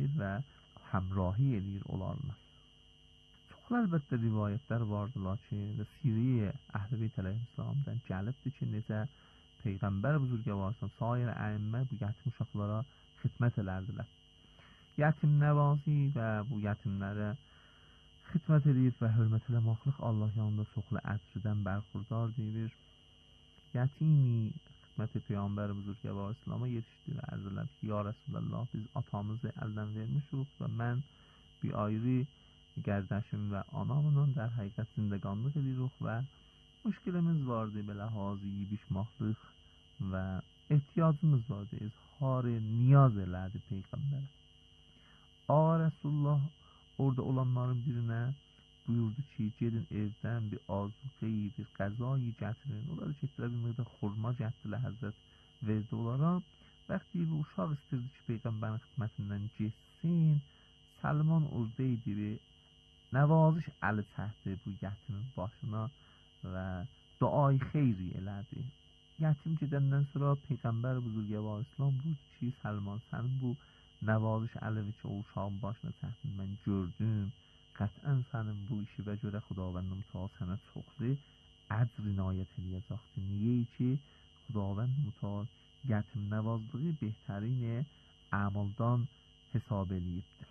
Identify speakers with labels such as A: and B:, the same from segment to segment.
A: eləyir və həmrahi eləyir onlarla. Çoxlu əlbəttə rivayətlər vardılar ki, və Siriyyə Əhl-i Beyt əleyhissalamdan gəlibdir ki, necə Peyğəmbər buzurgəvarsan, sair əimmə bu yetim uşaqlara xidmət edərdilər. Yetim nəvazi və bu yetimlərə xidmət edib və hörmət eləməklik Allah yanında çoxlu əcrdən bərxurdar deyir. Yetimi xidmət Peyğəmbər buzurgəvar İslam'a yetişdi və ərz elədi ki, ya Resulallah, biz atamızı əldən vermişik və mən bir ayrı gərdəşim və anamla در həqiqət zindəqanlıq edirik və müşkilimiz vardı belə hazi bişmaxlıq və ehtiyacımız vardı. İzhar niyaz elədi Peyğəmbərə. Ağa Resulullah orada olanların birinə buyurdu ki, gedin evdən bir azuqeyi, bir qəzayı gətirin. Onları gətirə bir miqdar xurma gətirdilər, Həzrət verdi onlara. Bəxti bu uşaq istirdi ki, Peyğəmbərin xidmətindən geçsin. Səlman oradaydı bir nəvaziş əli çəkdi bu yetimin başına və duayı xeyri elədi. Yetim gedəndən sonra Peyğəmbər buzurgəvar İslam buyurdu ki, Səlman, sənin bu nəvaziş əlivi ki, o uşağın başına çəkdin, mən gördüm. Qətən sənin bu işi və görə Xudavənd Mütəal sənə çoxlu əcr inayət eləyəcəkdir. Niyə ki, Xudavənd Mütəal yetim nəvazlığı behterین əmaldan hesab eləyibdir.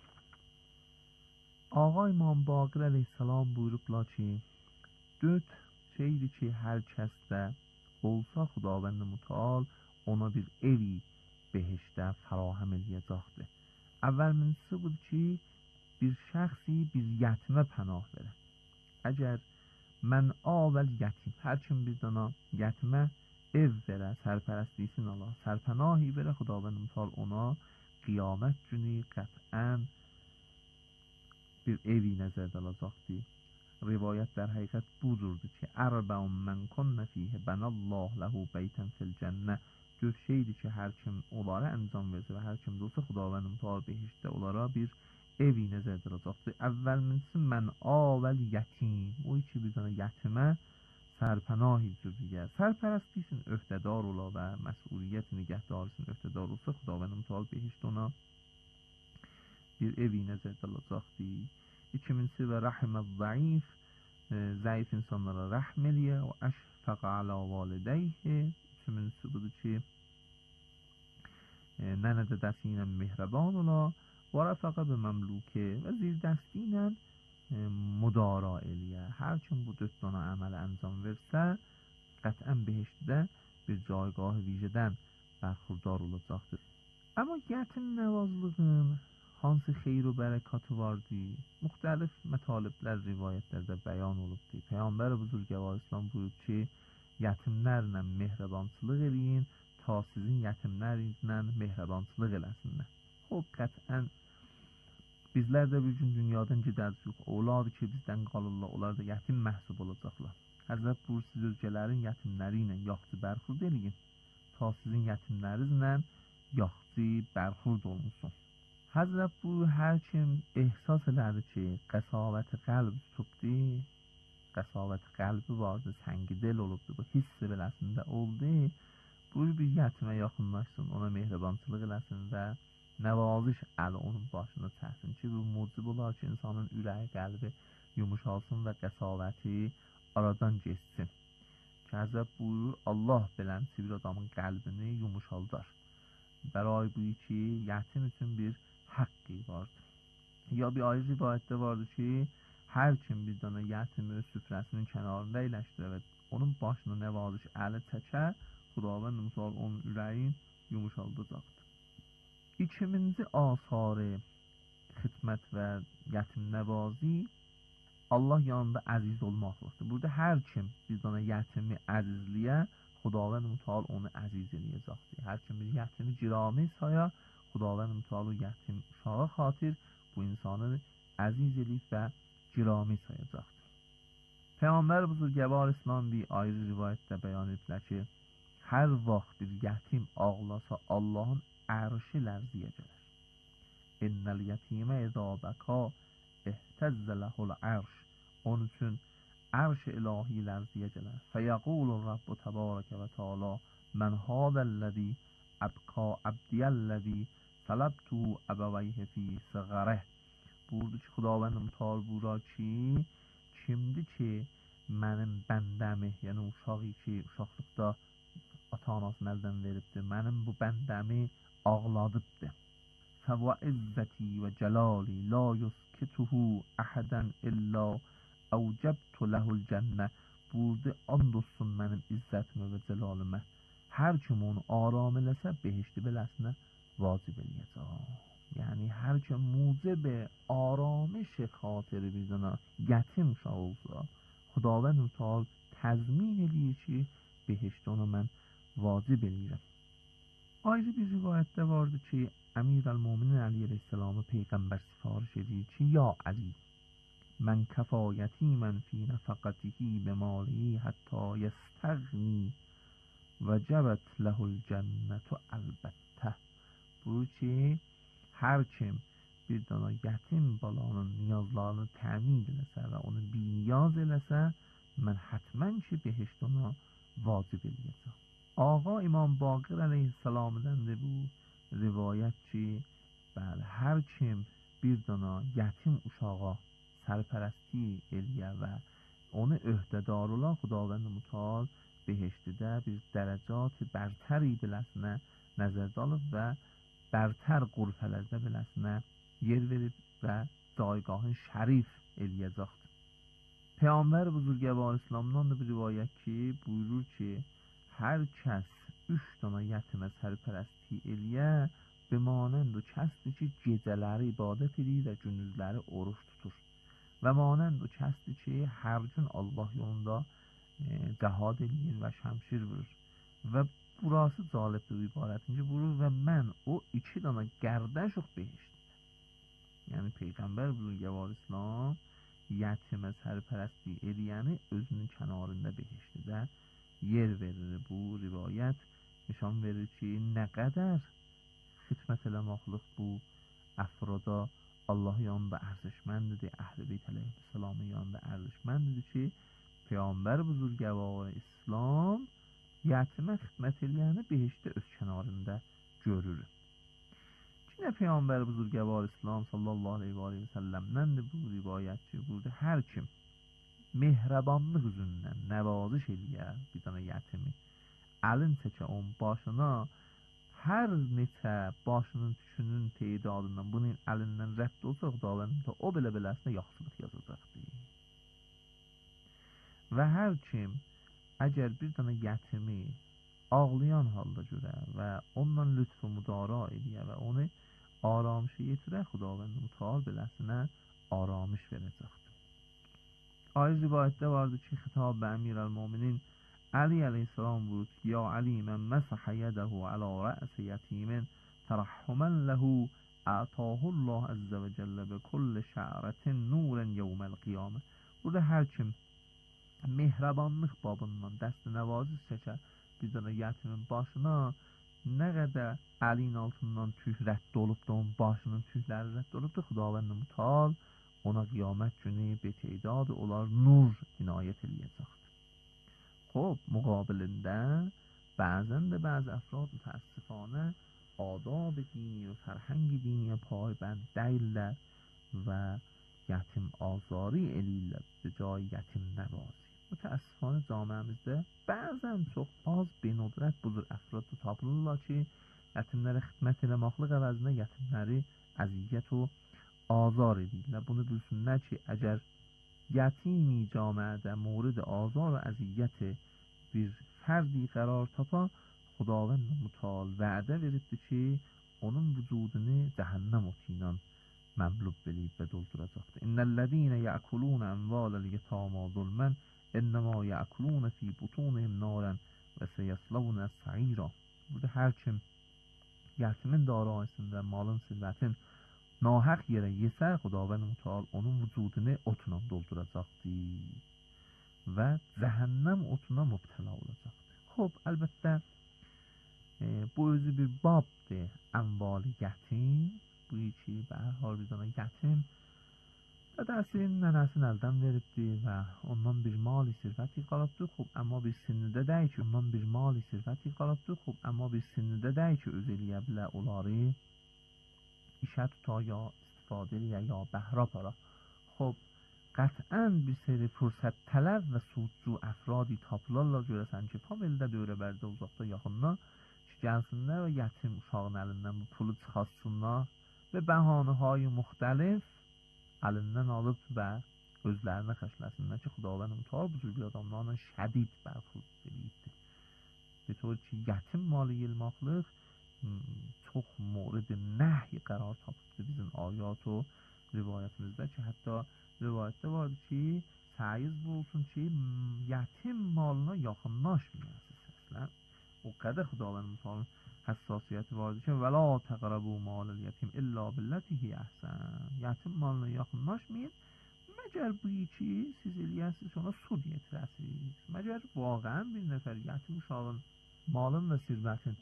A: Ağa İmam Baqir əleyhissalam buyurublar ki, 4 şeydir ki, hər kəsdə olsa Xudavənd Mütəal ona bir evi behişdə fərahəm eləyəcəkdir. Əvvəlmincisi budur ki, bir şəxsi bir yetimə pənah verər. Əgər mən avəl yetim, hər kim bir dana yetimə ev verər, sərpərəstlisin Allah, sərpənahi verər, Xudavənd Mütəal ona qiyamət günü qətən bir evi nəzərdə alacaqdır. Rivayət در həqiqət budurdur ki, ərbəun mən konnə fiyhə bənəlləh ləhu beytən fil cənnə. 4 şeydir ki, hər kim onlara əncam versə və hər kim də olsa Xudavənd Mütəal behişdə onlara bir evi nəzərdə alacaqdır. Əvvəlmincisi mən avəl yetim. O ki, bir dana yetimə sərpənahi cüzüyə. Sərpərəstlisin öhdədar ola və məsuliyyət nigəhdarısın öhdədar olsa Xudavənd Mütəal behişdə ona bir evi nəzərdə alacaqdır. İkincisi və rəhməz zəif, zəif insanlara rəhm eləyə və əşfəq alə valideyhi. Üçüncüsü budur ki, nənə dədəsi ilə mehrəban ola və rəfəqə bə məmlukə və zirdəsti ilə müdara eləyə. Hər kim bu 4 dana əmələ əncam versə, qətən behişdə bir caygah vicədən bərxurdar olacaqdır. Amma yetim nəvazlığın hansı xeyr və bərəkatı vardı? Müxtəlif mətaliblər rivayətlərdə bəyan olubdur. Peyğəmbər buzurgəvar İslam buyurub ki, yetimlərlə mehribançılıq eləyin, ta sizin yetimlərlə mehribançılıq eləsinlər. O qətən bizlər də bir gün dünyadan gedəcəyik. Olar ki, bizdən qalırlar, onlar da yetim məhsub olacaqlar. Həzrət buyur, siz özgələrin yetimləri ilə yaxşı bərxurd eləyin, ta sizin yetimlərinizlə yaxşı bərxurd olunsun. Həzrət buyur, hər kim ehsas elədi ki, qəsavət-i qəlb tutubdur, qəsavət-i qəlbi vardı, səngi del olubdur, bu hissi beləsində oldu, buyur bir yetimə yaxınlaşsın, ona mehribançılıq eləsin və nəvaziş əli onun başına çəksin ki, bu mucib olar ki, insanın ürəyi, qəlbi yumuşalsın və qəsavəti aradan geçsin. Ki, Həzrət buyurur, Allah beləncə bir adamın qəlbini yumuşaldar. Bəray buyur ki, yetim üçün bir haqqı vardır. Ya bir ayrı rivayətdə vardır ki, hər kim bir dana yetimi öz süfrəsinin kənarında əyləşdirər və onun başına nəvaziş əli çəkər, Xudavənd Mütəal onun ürəyin yumuşaldacaqdır. İkinci asarı xidmət və yetim nəvazi Allah yanında əziz olmaqlıqdır. Burada hər kim bir dana yetimi əzizliyə, Xudavənd Mütəal onu əziz eləyəcəkdir. Hər kim bir yetimi girami saya, Xudavənd Mütəal yetim uşağa xatir bu insanı əziz eləyib və girami sayacaqdır. Peyğəmbər buzurgəvar İslam bir ayrı rivayətdə bəyan etdilər ki, hər vaxt bir yetim ağlasa Allahın ərşi lərziyə gələr. İnnəl yetimə izə bəka ehtəzzə ləhul ərş. Onun üçün ərş-i ilahi lərziyə gələr. Fəyəqulur Rabbu təbarəkə və teala mən hadəlləzi əbqa əbdiyəlləzi طلبت ابویه فی صغره. Buyurdu ki Xudavənd Mütəal buyurur ki, kimdir ki mənim bəndəmi, yəni uşağı ki uşaqlıqda ata-anasını əldən veribdir, mənim bu bəndəmi ağladıbdır. Fəvə izzəti və cəlali la yuskituhu əhədən illa əvcəbtu ləhul cənnə. Buyurdu, and olsun mənim izzətimə və cəlalimə, hər kim onu aram eləsə, behişti beləsinə vacib eləyəcək. Yəni hər kim موجب آرامش خاطر بیزنه یتیم uşağı olsa, Xudavənd Mütəal təzmin eləyir ki, behişt onu mən vacib eləyirəm. Ayrı bir rivayətdə vardı ki, Əmir-əl-Müminin Əli əleyhissalamı Peyğəmbər sifariş edir ki, ya Əli, mən kəfa yətimən fi nəfəqətihi bəmalihi hətta yəstəğni vəcəbət ləhul cənnətü əlbəttə. Buyur ki, hər kim bir dana yetim balanın niyazlarını təmin eləsə və onu biniyaz eləsə, mən hətmən ki behişt ona vacib eləyəcəm. Ağa İmam Baqir əleyhissalamdəndir bu rivayət ki, bəli, hər kim bir dana yetim uşağa sərpərəstlik eləyə və onu öhdədar ola, Xudavənd Mütəal behiştdə bir dərəcat bərtəri beləsinə nəzərdə alıb və برتر غرفələrdə beləsinə yer verib və caygahın şərif eləyəcəkdir. Peyğəmbər buzurgəvar İslamdan da bir rivayət ki, buyurur ki, hər kəs 3 dana yetimə sərpərəstlik eləyə, bemanənd o kəsdir ki, gecələri ibadət edir və gündüzləri oruç tutur. Və manənd o kəsdir ki, hər gün Allah yolunda cəhad eləyir və şəmşir vurur. Və burası cəlibdir ibarətince vurur və mən o 2 dana gərdəşıq behiştdir. Yəni Peyğəmbər buzurgəvar İslam yetimə sərpərəstlik eləyəni özünün kənarında behiştdə yer verir. Bu rivayət nişan verir ki, nə qədər xidmət eləməklik bu əfrada Allah yanında ərzişməndidir, Əhl-i Beyt əleyhissalamın yanında ərzişməndidir ki, Peyğəmbər buzurgəvar İslam yetimə xidmət eləyəni behiştdə öz kənarında görür. Yine Peyğəmbər buzurgəvar İslam sallallahu aleyhi və səlləmdəndir bu rivayət ki, burada hər kim mehrabanlıq üzündən nəvaziş eləyə bir dana yetimi, əlin çəkə onun başına, hər neçə başının tükünün teyidadından bunun əlindən rədd olsa, Xudavənd o belə-beləsinə yaxşılıq yazacaqdır. Və hər kim əgər bir dana yetimi ağlayan halda görə və ondan lütf-u müdara eləyə və onu aramışa yetirə, Xudavənd Mütəal beləsinə aramış verəcəkdir. Ayrı rivayətdə vardı ki, xitab bə Əmir-əl-Müminin Əli əleyhissalam buyurdu ki, ya Əli, mən məsəxə yədəhu alə rəəsi yetimin tərəhhumən ləhu ətahullah əzzə və cəllə bə kulli şərətin nurən yevməl qiyamə. Burada hər kim mehrabanlıq babından dəst nəvaziş çəkə bir dana yetimin başına, nə qədər əlin altından tüy rədd olubdur, onun başının tüyləri rədd olubdur, Xudavənd Mütəal ona qiyamət günü beteydadı olar nur inayət eləyəcəkdir. Xob, müqabilində bəzən də bəzi əfrad mütəəssifانه آداب دینی و فرهنگ دینی پایبند deyirlər və yetim azari eləyirlər به جای yetim nəvazi. Mütəəssifانه camiəmizdə bəzən çox az benodrət budur əfrad tapılırlar ki, yetimlərə xidmət eləməklə əvəzinə yetimləri əziyyət və azar edirlər. Bunu bilsinlər ki, əgər yetimi camiədə mورد azar və əziyyət bir fərdi qərar tapa, Xudavənd Mütəal vədə veribdir ki, onun vücudunu cəhənnəm otu ilə məmlub eləyib və dolduracaqdır. İnnəl-ləzīnə yəkulun əmvaləl yetama zulmən İnnəmə yəkulun fi butunihim narən və seyəslavunə səira. Burada hər kim yetimin darayisində malın sirvətin nahaq yerə yesə, Xudavənd Mütəal onun vücudunu otla dolduracaqdır və cəhənnəm otuna mübtəla olacaqdır. Xob, əlbəttə bu özü bir babdır, əmvali yetim. Bu ki, به هر حال bir dana yetim dədəsinin, nənəsinin əldən veribdir və ondan bir mali sirvəti qalıbdır. Xob, amma bir sinnidə deyil ki, öz eləyə bilər onları. işə tuta ya istifadə eləyə ya bəhra para. خب قطعا bir seri fürsət tələb və suudcu əfradi tapılarlar görəsən ki, tam eldə dövrə bərdə uzaqda yaxından ki, gəlsinlər və yetim uşağın əlindən bu pulu çıxartsınlar və bəhanəهای müxtəlif əlindən alıb və özlərinə xəşləsinlər ki, Xudavənd mütəal bu cür bir adamlarla şədid bərxurd edibdir. به طور که yetim malı yılmaqlıq çox mورد نهی قرار tapıbdır bizim ayat o rivayetimizdə ki, hətta rivayətdə vardır ki, səyiz bu olsun ki, yetim malına yaxınlaşmayasınız əslən. O qədər Xudavənd mütəalın həssasiyyəti vardır ki, və la təqrabu malal yetim illa billatihi əhsən. Yetim malına yaxınlaşmayın, məgər bu ki, siz eləyəsiniz ona sud yetirəsiniz. Məgər vaqəən bir nəfər yetim uşağın malın və sirvətin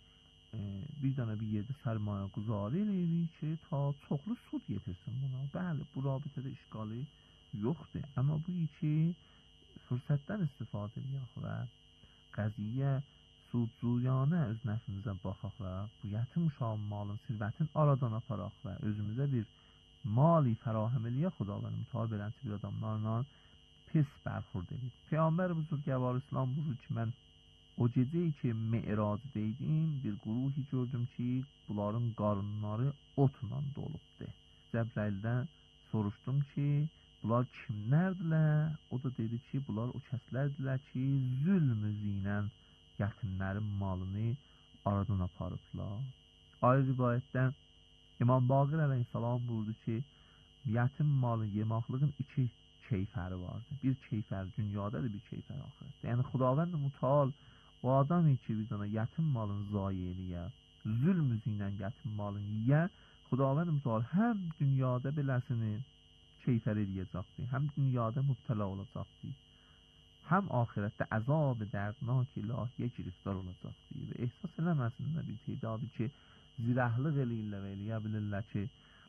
A: bir dənə bir yerdə sərmayə quzarı eləyirik ki, ta çoxlu sud getirsin buna. Bəli, bu rabitədə işqalı yoxdur. Amma bu ki, fürsətdən istifadə edək və qəziyyə sudcuyanə öz nəfsimizə baxaq və bu yetim uşağın malın, sirvətin aradan aparaq və özümüzə bir mali fərahem eləyə Xudavənd mütəal belənçi bir adamlarla pis bərxurd edib. Peyğəmbər buzurgəvar İslam buyurur ki, mən o geceyi ki Me'rajdaydım bir gruhi gördüm ki bunların qarınları otla dolubdur. Cəbraildən soruşdum ki bunlar kimlərdirlər? O da dedi ki bunlar o kəslərdirlər ki zülmü ilə yetimlərin malını aradan aparıblar. Ayrı rivayətdə İmam Baqir əleyhissalam buyurdu ki yetim malı yemaqlığın iki keyfəri vardır. Bir keyfər dünyadadır, bir keyfər axirətdə. Yəni Xudavənd mütəal o adamı ki bir dana yetim malını zayi eləyə, zülm ilə yetim malını yiyə, Xudavənd mütəal həm dünyada beləsini keyfər eləyəcəkdir, həm dünyada mübtəla olacaqdır, həm axirətdə əzab dərdnak ilahiyə giriftar olacaqdır və ehsas eləməsinlər bir tedadı ki, zirəhlıq eləyirlər və eləyə bilirlər ki,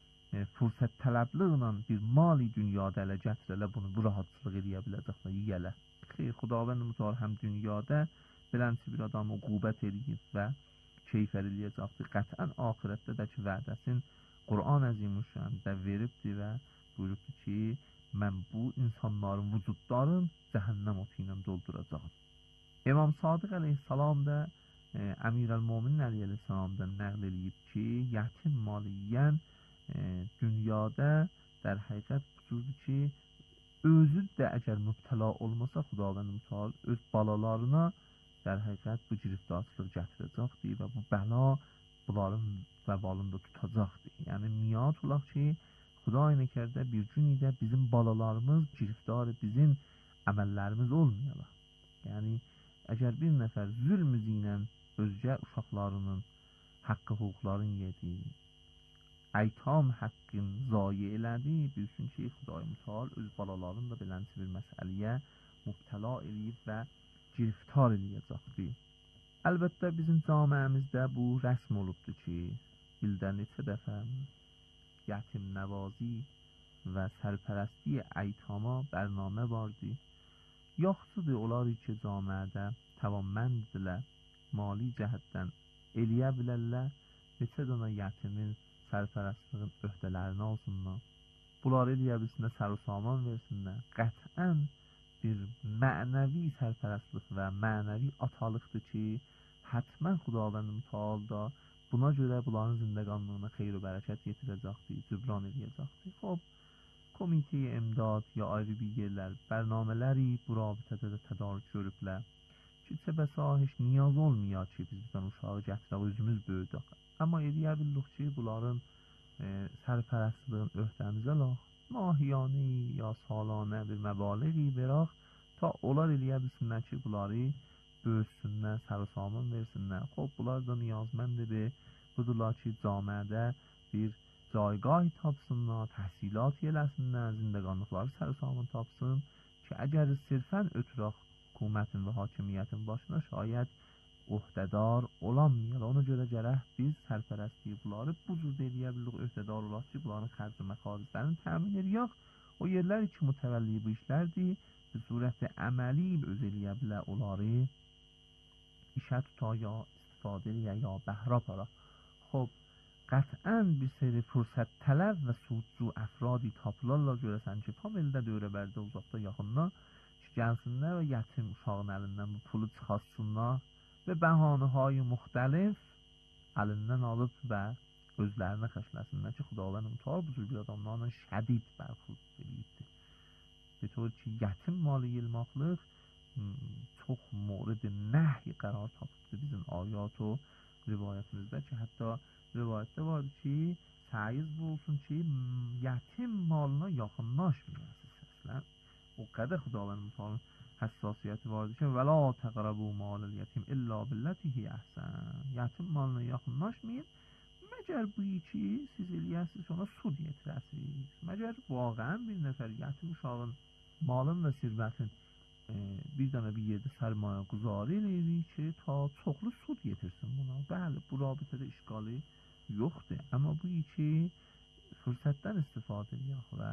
A: fürsət tələbliğlə bir mali dünyada ələ gətirələ bunu bu rahatçılıq eləyə biləcəklər, yiyələ. Xeyr, Xudavənd mütəal həm dünyada belənçi bir adam uqubət eləyib və keyfər eləyəcəkdir. Qətən axirətdə də ki, vədəsin Quran Əzimüşşəndə veribdir və buyurubdur ki, mən bu insanların vücudların cəhənnəm otu ilə dolduracağım. İmam Sadiq əleyhissalam da Əmirəl-Möminin əleyhissalamdan nəql eləyib ki, yetim malı yiyən dünyada در həqiqət budur ki, özü də əgər mübtəla olmasa Xudavənd mütəal öz balalarına در həqiqət bu giriftarçılıq gətirəcəkdir və bu bəla bunların vəbalını da tutacaqdır. Yəni niyat olaq ki, Xuday nəkərdə bir gün də bizim balalarımız giriftar bizim əməllərimiz olmayalaq. Yəni əgər bir nəfər zülm ilə özgə uşaqlarının haqqı hüquqlarını yedi, əytam haqqın zayi elədi, bilsin ki, Xuday mütəal öz balalarını da belənçi bir məsələyə mübtəla eləyib və giriftar eləyəcəkdir. Əlbəttə bizim camiəmizdə bu rəsm olubdur ki, ildə neçə dəfə yetim nəvazi və sərpərəstli əytama bərnamə vardır. Yaxşıdır olar ki, camiədə təvammənddirlər, mali cəhətdən eləyə bilərlər, neçə dana yetimin sərpərəstliğin öhdələrini alsınlar. Bunlar eləyə bilsinlər, sər-saman versinlər. Qətən bir mənəvi sərpərəstlik və mənəvi atalıqdır ki, hətmən Xudavənd mütəal da buna görə bunların zindəqanlığına xeyr və bərəkət yetirəcəkdir, cübran edəcəkdir. Xob, komitəyə imdad ya ayrı bir yerlər, bərnamələri bu rabitədə də tədarük görüblər ki, çə bəsa heç niyaz olmuyor ki, biz bizdən uşağı gətirək, özümüz böyüdək. Amma eləyə bildik ki, bunların sərpərəstliğin öhdəmizə lax, mahiyanə ya salanə bir məbaliği veraq, ta onlar eləyə bilsinlər ki, bunları böyüsünlər, sər-saman versinlər. Xob, bunlar da niyazməndir, budurlar ki, camiədə bir caygah tapsınlar, təhsilat eləsinlər, zindəqanlıqları sər-saman tapsın ki, əgər sirfən ötürək hökumətin və hakimiyyətin başına şayət öhdədar olanmayır. Ona görə gərək biz sərpərəstliyi bunları bu cür eləyə bilirik, öhdədar olaq ki, bunların xərc və məxariclərini təmin edək. O yerlər ki, mütəvəlli bu işlərdir, bir surət əməli öz eləyə bilər onları işə tuta ya istifadə eləyə ya bəhra para. Xob, qət'ən bir seri fürsət tələb və suudcu əfradi tapılarlar görəsən ki, tam eldə dövrəbərdə uzaqda yaxında ki, gəlsinlər və yetim uşağın əlindən bu pulu çıxartsınlar və bəhanəهای müxtəlif əlindən alıb və özlərinə xəşləsinlər ki, Xudavənd mütəal bu cür bir adamlarla şədid bərxurd edibdir. به طور که yetim malı yılmaqlıq çox mورد نهی قرار tapıbdır bizim ayat و rivayətimizdə ki, hətta rivayətdə vardır ki, səyiz bu olsun ki, yetim malına yaxınlaşmayasınız əslən. O qədər Xudavənd mütəalın həssasiyyəti vardır ki, وَلَا تَقْرَبُوا مَالَ الْيَتِيمِ إِلَّا بِالَّتِي هِيَ أَحْسَنُ. Yetim malına yaxınlaşmayın, məgər bu ki, siz eləyəsiniz ona sud yetirəsiniz. Məgər vaqəən bir nəfər yetim uşağın malın və sirvətin bir dənə bir yerdə sərmayə quzarı eləyir ki, ta çoxlu sud yetirsin buna. Bəli, bu rabitədə işqali yoxdur. Amma bu ki, fürsətdən istifadə edək və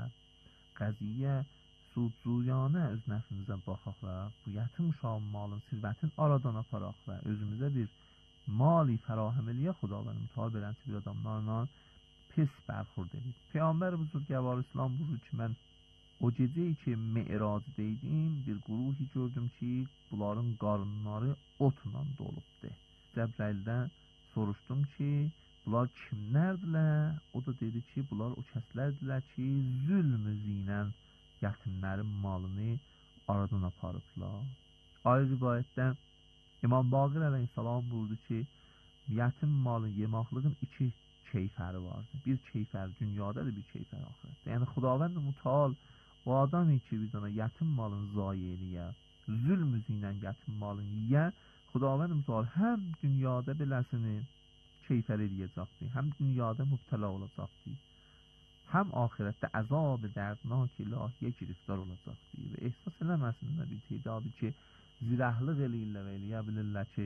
A: qəziyyə sudcuyanə öz nəfimizə baxaq və bu yetim uşağın malın, sirvətin aradan aparaq və özümüzə bir mali fərahem eləyək. Xudavənd mütəal belənçi bir adamlarla pis bərxurd edib. Peyğəmbər buzurgəvar İslam buyurur ki, mən o geceyi ki Mi'rajdaydım bir guruhi gördüm ki bunların qarınları otla dolubdu. Cəbraildən soruşdum ki bunlar kimlərdirlər? O da dedi ki bunlar o kəslərdirlər ki zülmü zinən yetimlərin malını aradan aparıblar. Ayrı rivayətdə İmam Baqir əleyhissalam buyurdu ki yetim malı yemaqlığın iki keyfəri vardır. Bir keyfər dünyadadır, bir keyfər axirətdə. Yəni Xudavənd mütəal o adamı ki bir dənə yetim malın zayi eləyə, zülm üzüylə yetim malın yiyə, Xudavənd mütəal həm dünyada beləsini keyfər eləyəcəkdir, həm dünyada mübtəla olacaqdır, həm axirətdə əzab dərdnak ilahiyə giriftar olacaqdır və ehsas eləməsinlər bir tedabi ki, zirəhlıq eləyirlər və eləyə bilirlər ki,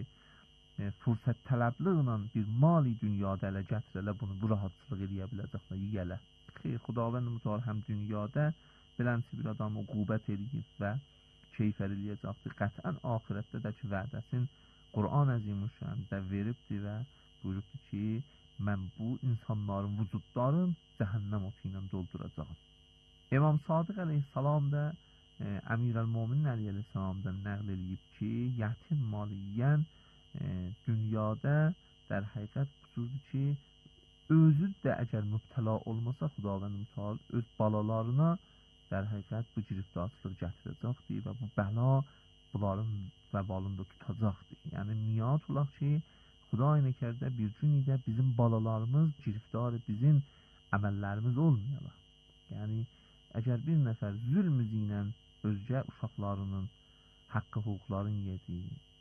A: fürsət tələbliğlə bir mali dünyada ələ gətirələ bunu bu rahatçılıq eləyə biləcəklər, yiyələ. Xeyr, Xudavənd mütəal həm dünyada belənçi bir adam uqubət eləyib və keyfər eləyəcəkdir. Qətən axirətdə də ki, vədəsin Quran Əzimüşşəndə veribdir və buyurubdur ki, mən bu insanların vücudlarını cəhənnəm otu ilə dolduracağım. İmam Sadiq əleyhissalam da Əmirəl-Möminin Əli əleyhissalamdan nəql eləyib ki, yetim malı yiyən dünyada در həqiqət budur ki, özü də əgər mübtəla olmasa Xudavənd mütəal öz balalarına در həqiqət bu giriftarçılıq gətirəcəkdir və bu bəla bunların vəbalını da tutacaqdır. Yəni niyat olaq ki, Xuday nəkərdə bir gün də bizim balalarımız giriftar bizim əməllərimiz olmayalaq. Yəni əgər bir nəfər zülm ilə özgə uşaqlarının haqqı hüquqlarını yedi,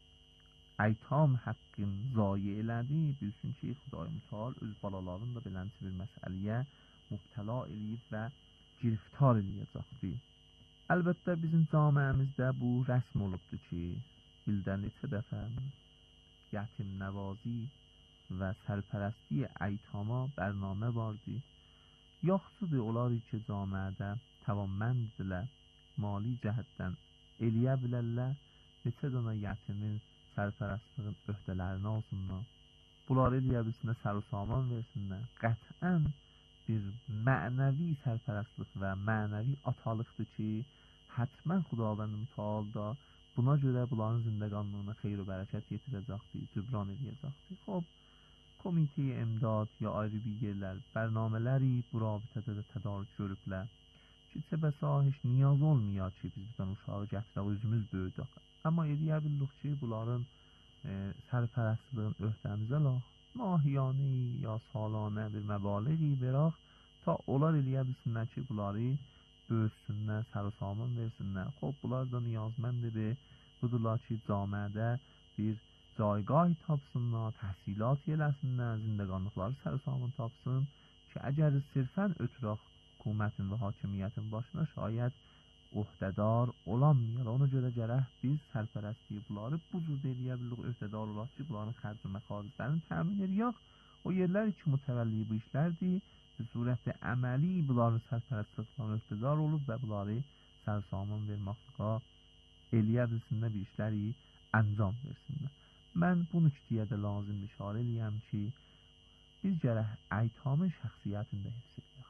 A: əytam haqqın zayi elədi, bilsin ki, Xuday mütəal öz balalarını da belənçi bir məsələyə mübtəla eləyib və giriftar eləyəcəkdir. Əlbəttə bizim camiəmizdə bu rəsm olubdur ki, ildə neçə dəfə yetim nəvazi və sərpərəstli əytama bərnamə vardır. Yaxşıdır olar ki, camiədə təvammənddirlər, mali cəhətdən eləyə bilərlər, neçə dənə yetimin sərpərəstliğin öhdələrini alsınlar. Bunları eləyə bilsinlər, sər-saman versinlər. Qətən bir mənəvi sərpərəstlik və mənəvi atalıqdır ki, hətmən Xudavənd mütəal da buna görə bunların zindəqanlığına xeyr və bərəkət yetirəcəkdir, cübran edəcəkdir. Xob, komitə imdad ya ayrı bir yerlər, bərnamələri bu rabitədə də tədarük görüblər ki, çə bəsa heç niyaz olmuyor ki, biz bizdən uşağı gətirək, özümüz böyüdək. Amma eləyə bildik ki, bunların sərpərəstliğin öhdəmizə lax, mahiyani ya salانه bir məbaliği veraq ta onlar eləyə bilsinlər ki, bunları böyüsünlər, sər-saman versinlər. Xob, bunlar da niyazməndir. Budurlar ki, camiədə bir caygah tapsınlar, təhsilat eləsinlər, zindəqanlıqları sər-saman tapsın ki, əgər sirfən ötürək hökumətin və hakimiyyətin başına şayət öhdədar olanmayır. Ona görə gərək biz sərpərəstliyi bunları bu cür eləyə bilirik, öhdədar olaq ki, bunların xərc və məxariclərini təmin edək. O yerlər ki, mütəvəlli bu işlərdir, bir surətdə əməli bunların sərpərəstliqdən öhdədar olub və bunları sər-saman verməklə eləyə bilsinlər, bir işləri əncam versinlər. Mən bu nüktəyə də lazım işarə eləyəm ki, biz gərək əytamın şəxsiyyətində hifz edək.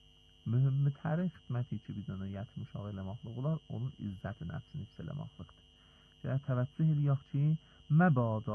A: Mühümtəri xidməti ki, bir dənə yetim uşağı eləməklə olar, onun izzət-i nəfsini hifz eləməklikdir. Gərək təvəccüh eləyək ki, məbada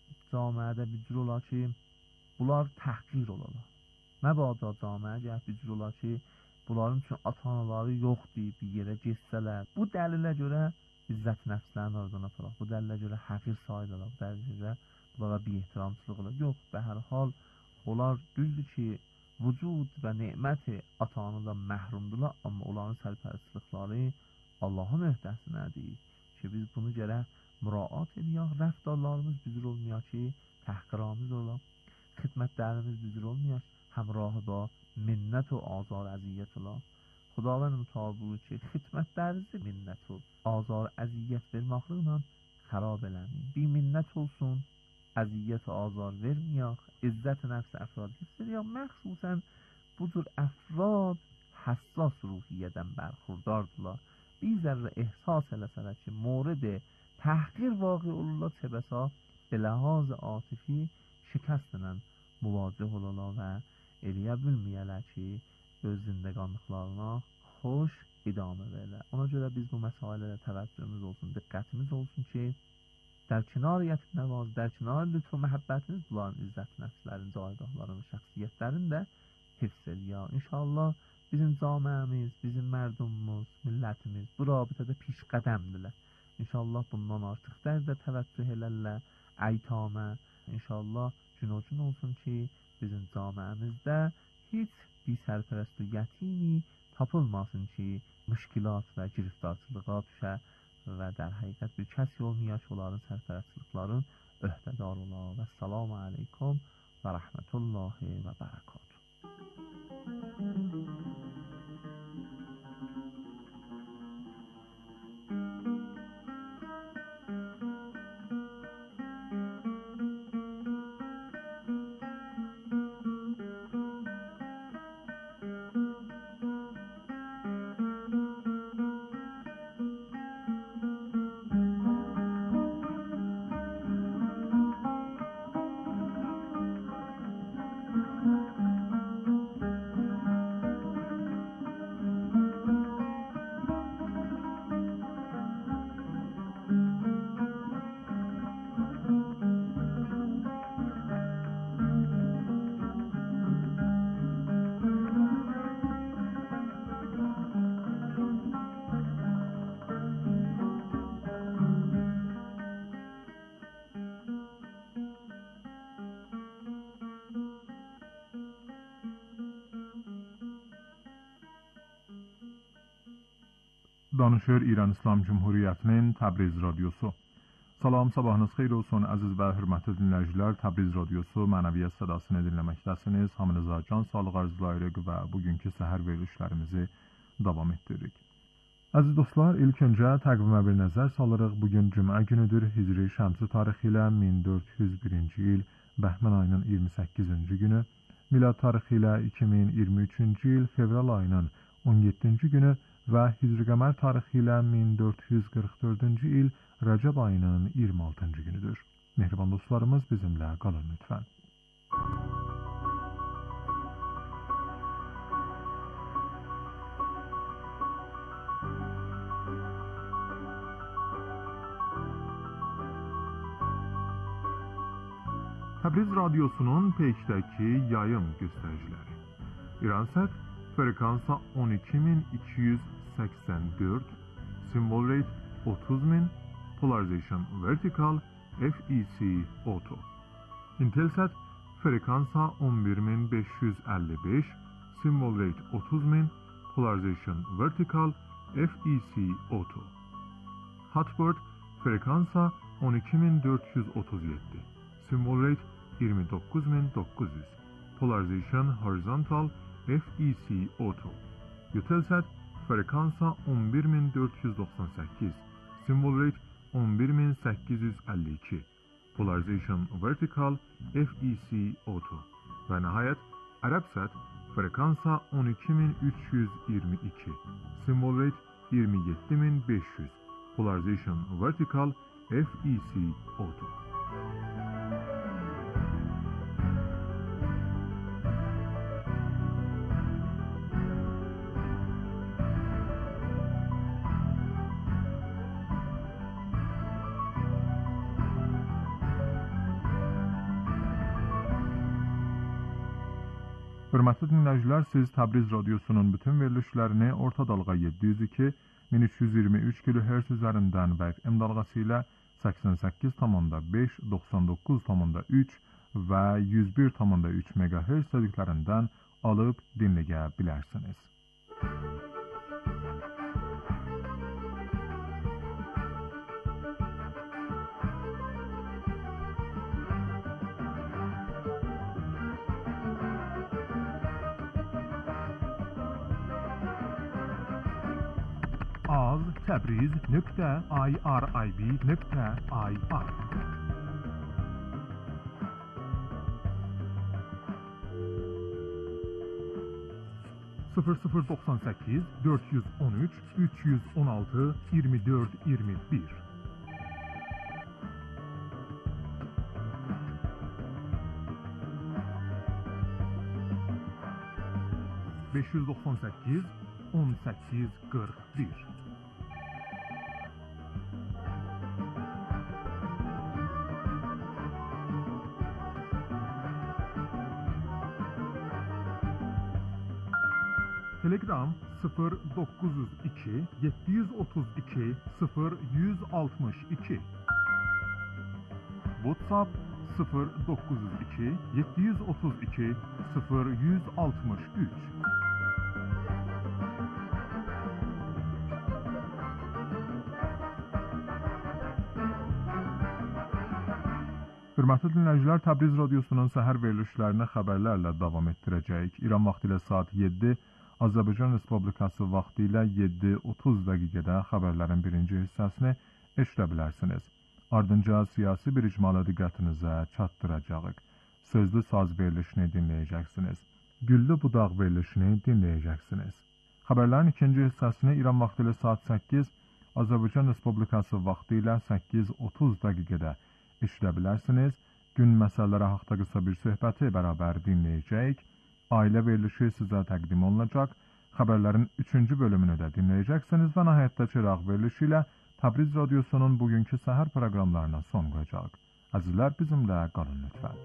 A: camiədə bir cür olar ki, bunlar təhqir olarlar. Məbada camiə gərək bir cür olar ki, bunların üçün ata-anaları yoxdur, bir yerə geçsələr. Bu dəlilə görə izzət-i nəfslərini oradan aparaq. Bu dəlilə görə həqir sayılırlar. Bu dəlilə görə bunlara bir ehtiramçılıq olar. Yox, və hər hal onlar düzdür ki, vücud və neməti ata-anadan məhrumdurlar, amma onların sərpərəstlikləri Allahın öhdəsinədir ki, biz bunu gərək müraat edək, rəftarlarımız bizir olmayaq ki, təhqiramiz olar, xidmətlərimiz bizir olmayaq, həmrahı ba minnət və azar əziyyət olar. Xudavənd mütəal buyurur ki, xidmətlərinizi minnət və azar əziyyət verməklə xarab eləməyin. Bir minnət olsun, əziyyət və azar verməyək, izzət-i nəfs əfrad hissedirik. Məxsusən bu cür əfrad həssas ruhiyyədən bərxurdardırlar. Bir zərrə ehsas eləsələr ki, mورد təhqir vaqi olurlar, çə bəsa به لحاظ عاطفی şikəstlə müvacih olurlar və eləyə bilməyələr ki, öz zindəqanlıqlarına xoş idamə verirlər. Ona görə biz bu məsələlərə təvəccühümüz olsun, diqqətimiz olsun ki, در کنار یتیم در کنار لطف و محبتiniz bunların izzət nəfslərin, caydahların və şəxsiyyətlərin də hifz edir. İnşallah bizim camiəmiz, bizim mərdumumuz, millətimiz bu rabitədə piş qədəmdirlər. İnşallah bundan artıq dərdə təvəccüh elərlər, əytamə. İnşallah gün olsun ki, bizim camiəmizdə heç bir sərpərəst və yətimi tapılmasın ki, müşkilat və giriftarçılığa düşə və در həqiqət bir kəsi olmayaq ki, onların sərpərəstliklərin öhdədar olar. Və səlamu aleykum və rəhmətullahi və bərəkatuhu.
B: Danışır İran İslam Cumhuriyyətinin Təbriz Radiosu. Salam, sabahınız xeyir olsun əziz və hörmətli dinləyicilər. Təbriz Radiosu mənəviyyat sədasını dinləməkdəsiniz. Hamınıza can sağlığı arzulayırıq və bugünkü səhər verilişlərimizi davam etdiririk. Əziz dostlar, ilk öncə təqvimə bir nəzər salırıq. Bugün Cümə günüdür. Hicri şəmsi tarixi ilə 1401-ci il Bəhmən ayının 28-ci günü, milad tarixi ilə 2023-cü il fevral ayının 17-ci günü və Hicri qəmər tarixi ilə 1444-cü il Rəcəb ayının 26-cı günüdür. Mehriban dostlarımız bizimlə qalın lütfən. Təbriz Radyosu'nun Peyk'təki yayım göstəriciləri. İransət frekansa 12284, symbol rate 30000, polarization vertical, FEC auto. Intelsat frekansa 11555, symbol rate 30000, polarization vertical, FEC auto. Hotbird frekansa 12437, symbol rate 29900, polarization horizontal, FEC auto. Eutelsat frekansa 11498, symbol rate 11852, polarization vertical, FEC auto. Və nəhayət Arabsat frekansa 12322, symbol rate 27500, polarization vertical, FEC auto. Hörmətli dinləyicilər, siz Təbriz Radyosu'nun bütün verilişlərini orta dalğa 702, 1323 kHz üzərindən və FM dalğası ilə 88,5, 99,3 və 101,3 MHz sədiklərindən alıb dinləyə bilərsiniz. az.tabriz.irib.ir 0098 413 316 24 21 598 18 41 Telegram 0902 732 0162 WhatsApp 0902 732 0163 Hörmətli dinləyicilər, Təbriz Radyosu'nun səhər verilişlərini xəbərlərlə davam etdirəcəyik. İran vaxtı ilə saat 7, Azərbaycan Respublikası vaxtı ilə 7:30 dəqiqədə xəbərlərin birinci hissəsini eşidə bilərsiniz. Ardınca siyasi bir icmalı diqqətinizə çatdıracağıq. Sözlü saz verilişini dinləyəcəksiniz. Güllü budaq verilişini dinləyəcəksiniz. Xəbərlərin ikinci hissəsini İran vaxtı ilə saat 8, Azərbaycan Respublikası vaxtı ilə 8:30 dəqiqədə eşidə bilərsiniz. Gün məsələləri haqda qısa bir söhbəti bərabər dinləyəcəyik. Ailə verilişi sizə təqdim olunacaq. Xəbərlərin 3-cü bölümünü də dinləyəcəksiniz və nəhayətdə çıraq verilişi ilə Təbriz Radyosu'nun bugünkü səhər proqramlarına son qoyacaq. Əzizlər, bizimlə qalın lütfən.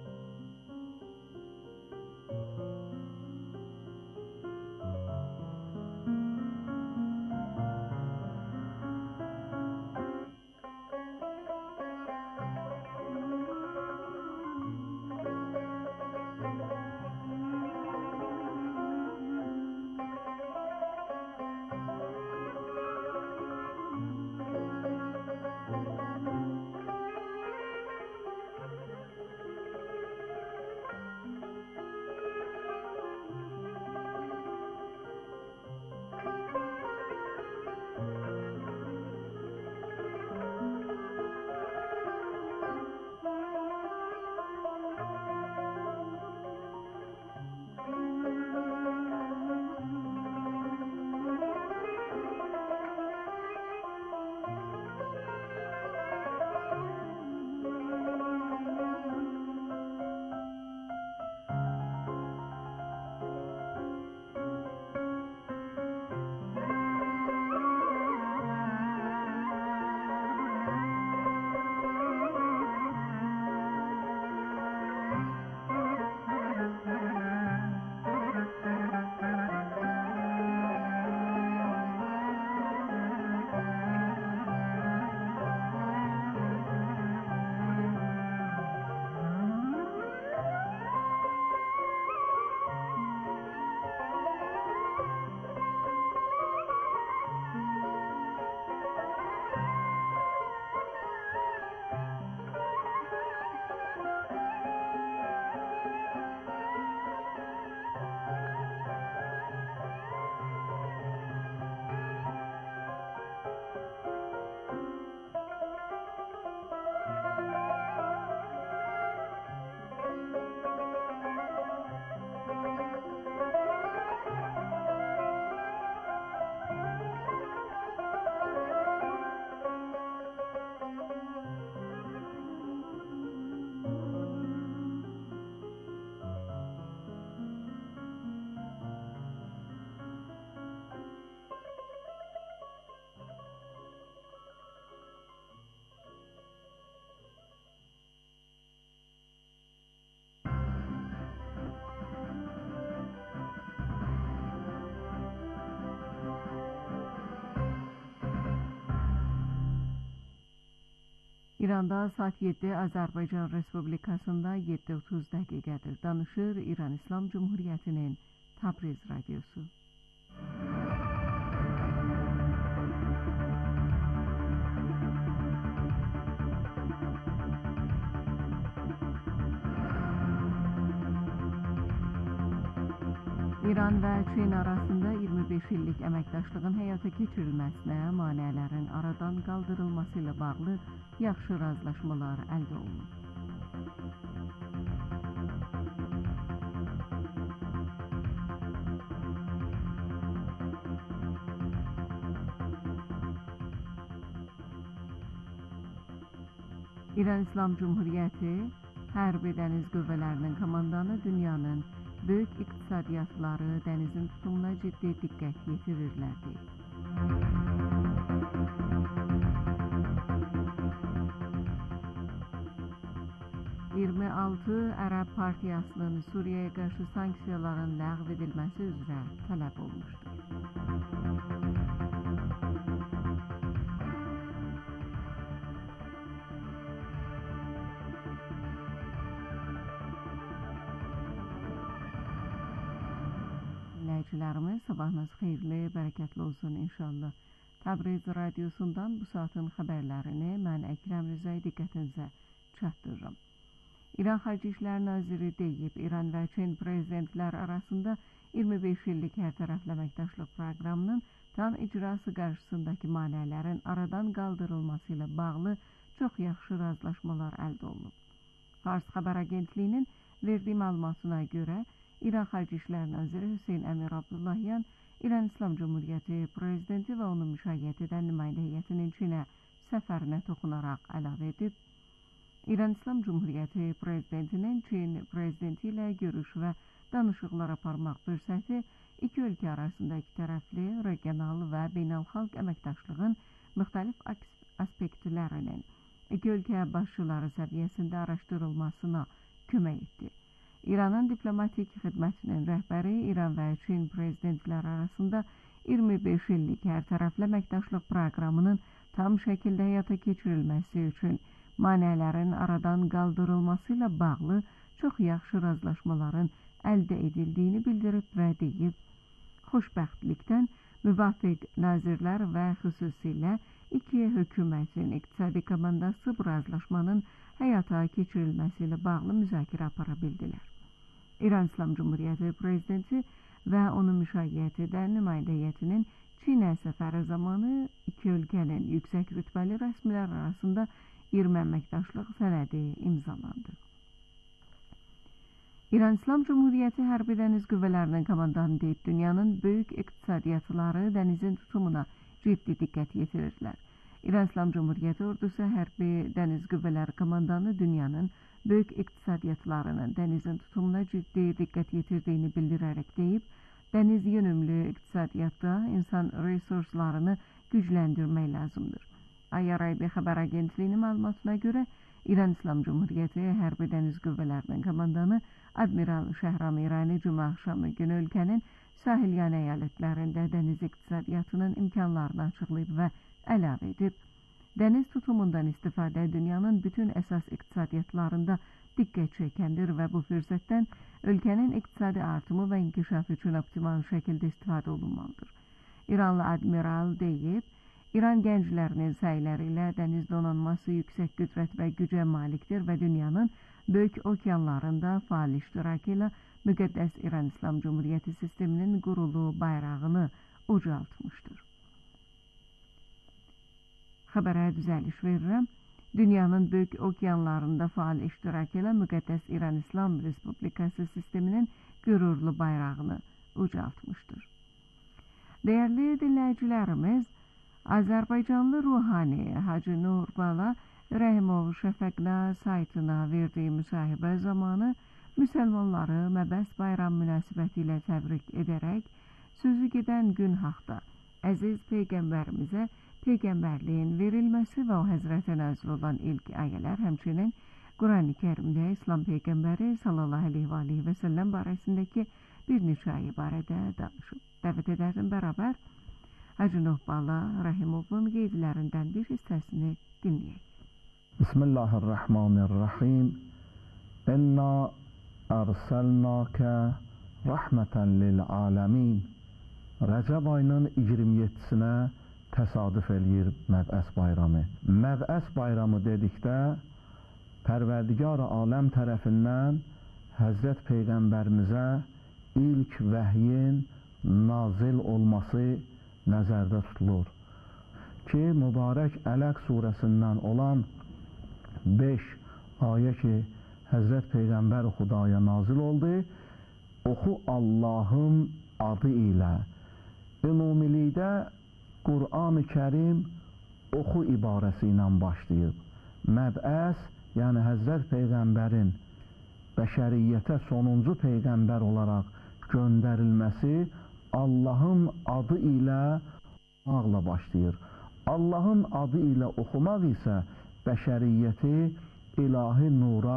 C: İranda saat 7, Azərbaycan Respublikasında 7:30 dəqiqədir. Danışır İran İslam Cumhuriyyətinin Təbriz radiosu. İran və Çin arasında 25 illik əməkdaşlığın həyata keçirilməsinə maneələrin aradan qaldırılması ilə bağlı yaxşı razılaşmalar əldə olunub. İran İslam Cumhuriyyəti Hərbi Dəniz Qüvvələrinin komandanı dünyanın böyük iqtisadiyyatları dənizin tutumuna ciddi diqqət yetirirlər deyib. "26 Ərəb Partiyasının Suriyaya qarşı sanksiyaların ləğv edilməsi üzrə tələb olunmuşdur. Sabahınız xeyirli, bərəkətli olsun inşallah. Təbriz radiosundan bu saatın xəbərlərini mən Əkrəm Rızay diqqətinizə çatdırıram. İran Xarici İşlər Naziri deyib, İran və Çin prezidentlər arasında 25 illik hərtərəfli əməkdaşlıq proqramının tam icrası qarşısındakı maneələrin aradan qaldırılması ilə bağlı çox yaxşı razılaşmalar əldə olunub. Fars xəbər agentliyinin verdiyi məlumatına görə, İran Xarici İşlər Naziri Hüseyn Əmir Abdullahyan, İran İslam Cumhuriyyəti Prezidenti və onu müşayiət edən nümayəndə heyətinin Çinə səfərinə toxunaraq əlavə edib, İran İslam Cumhuriyyəti Prezidentinin Çin Prezidenti ilə görüş və danışıqlar aparmaq fürsəti iki ölkə arasında iki tərəfli, regional və beynəlxalq əməkdaşlığın müxtəlif aspektlərinin iki ölkə başçıları səviyyəsində araşdırılmasına kömək etdi. İranın diplomatik xidmətinin rəhbəri İran və Çin prezidentlər arasında 25 illik hərtərəfli əməkdaşlıq proqramının tam şəkildə həyata keçirilməsi üçün maneələrin aradan qaldırılması ilə bağlı çox yaxşı razılaşmaların əldə edildiyini bildirib və deyib, xoşbəxtlikdən müvafiq nazirlər və xüsusilə iki hökumətin iqtisadi komandası bu razılaşmanın həyata keçirilməsi ilə bağlı müzakirə apara bildilər. İran İslam Cumhuriyyəti Prezidenti və onu müşayiət edən nümayəndə heyətinin Çinə səfəri zamanı iki ölkənin yüksək rütbəli rəsmilər arasında 20 əməkdaşlıq sənədi imzalandı. İran İslam Cumhuriyyəti Hərbi Dəniz Qüvvələrinin komandanı deyib, dünyanın böyük iqtisadiyyatları dənizin tutumuna ciddi diqqət yetirirlər. İran İslam Cumhuriyyəti ordusu Hərbi Dəniz Qüvvələri komandanı dünyanın böyük iqtisadiyyatlarının dənizin tutumuna ciddi diqqət yetirdiyini bildirərək deyib, dəniz yönümlü iqtisadiyyatda insan resurslarını gücləndirmək lazımdır. IRIB xəbər agentliyinin məlumatına görə, İran İslam Cumhuriyyəti Hərbi Dəniz Qüvvələrinin komandanı Admiral Şəhram İrani cümə axşamı günü ölkənin sahilyanə əyalətlərində dəniz iqtisadiyyatının imkanlarını açıqlayıb və əlavə edib, dəniz tutumundan istifadə dünyanın bütün əsas iqtisadiyyatlarında diqqət çəkəndir və bu fürsətdən ölkənin iqtisadi artımı və inkişafı üçün optimal şəkildə istifadə olunmalıdır. İranlı admiral deyib, İran gənclərinin səyləri ilə dəniz donanması yüksək qüdrət və gücə malikdir və dünyanın böyük okeanlarında faal iştirakı ilə müqəddəs İran İslam Cumhuriyyəti sisteminin qurulu bayrağını ucaltmışdır. Xəbərə düzəliş verirəm. Dünyanın böyük okeanlarında faal iştirak ilə müqəddəs İran İslam Respublikası sisteminin qürurlu bayrağını ucaltmışdır. Dəyərli dinləyicilərimiz, Azərbaycanlı ruhani Hacı Nurbala Rəhimov Şəfəqlə saytına verdiyi müsahibə zamanı müsəlmanları Məbəs bayram münasibəti ilə təbrik edərək, sözü gedən gün haqda əziz Peyğəmbərimizə Peyğəmbərliyin verilməsi və o həzrətə nazil olan ilk ayələr, həmçinin Quran-ı Kərimdə İslam Peyğəmbəri sallallahu aleyhi və səlləm barəsindəki bir neçə ayə barədə danışıb. Dəvət edərdim bərabər Hacı Nurbala Rəhimovun qeydlərindən bir hissəsini dinləyək.
D: Bismillahirrahmanirrahim. İnna erselnake rahmeten lil alemin. Rəcəb ayının 27-sinə təsadüf eləyir Məb'əs bayramı. Məb'əs bayramı dedikdə Pərverdigar-ı aləm tərəfindən Həzrət Peyğəmbərimizə ilk vəhyin nazil olması nəzərdə tutulur ki, mübarək Ələq surəsindən olan 5 ayə ki, Həzrət Peyğəmbər Xudaya nazil oldu, oxu Allahın adı ilə. Ümumilikdə Qur'an-ı Kərim oxu ibarəsi ilə başlayıb. Məb'əs, yəni Həzrət Peyğəmbərin bəşəriyyətə sonuncu Peyğəmbər olaraq göndərilməsi Allahın adı ilə oxumaqla başlayır. Allahın adı ilə oxumaq isə bəşəriyyəti ilahi nura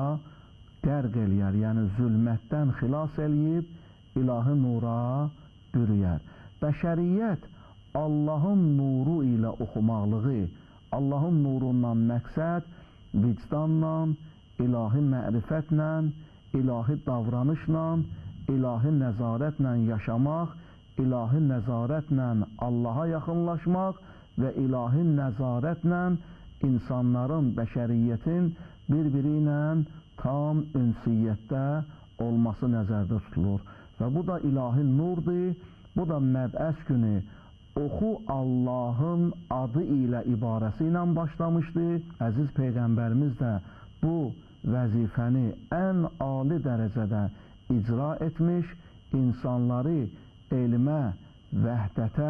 D: qərq eləyər, yəni zülmətdən xilas eləyib, ilahi nura bürüyər. Bəşəriyyət Allahın nuru ilə oxumaqlığı, Allahın nurundan məqsəd vicdanla, ilahi mərifətlə, ilahi davranışla, ilahi nəzarətlə yaşamaq, ilahi nəzarətlə Allaha yaxınlaşmaq və ilahi nəzarətlə insanların, bəşəriyyətin bir-biri ilə tam ünsiyyətdə olması nəzərdə tutulur. Və bu da ilahi nurdur, bu da Məb'əs günü oxu Allahın adı ilə ibarəsi ilə başlamışdı. Əziz Peyğəmbərimiz də bu vəzifəni ən ali dərəcədə icra etmiş, insanları elmə, vəhdətə,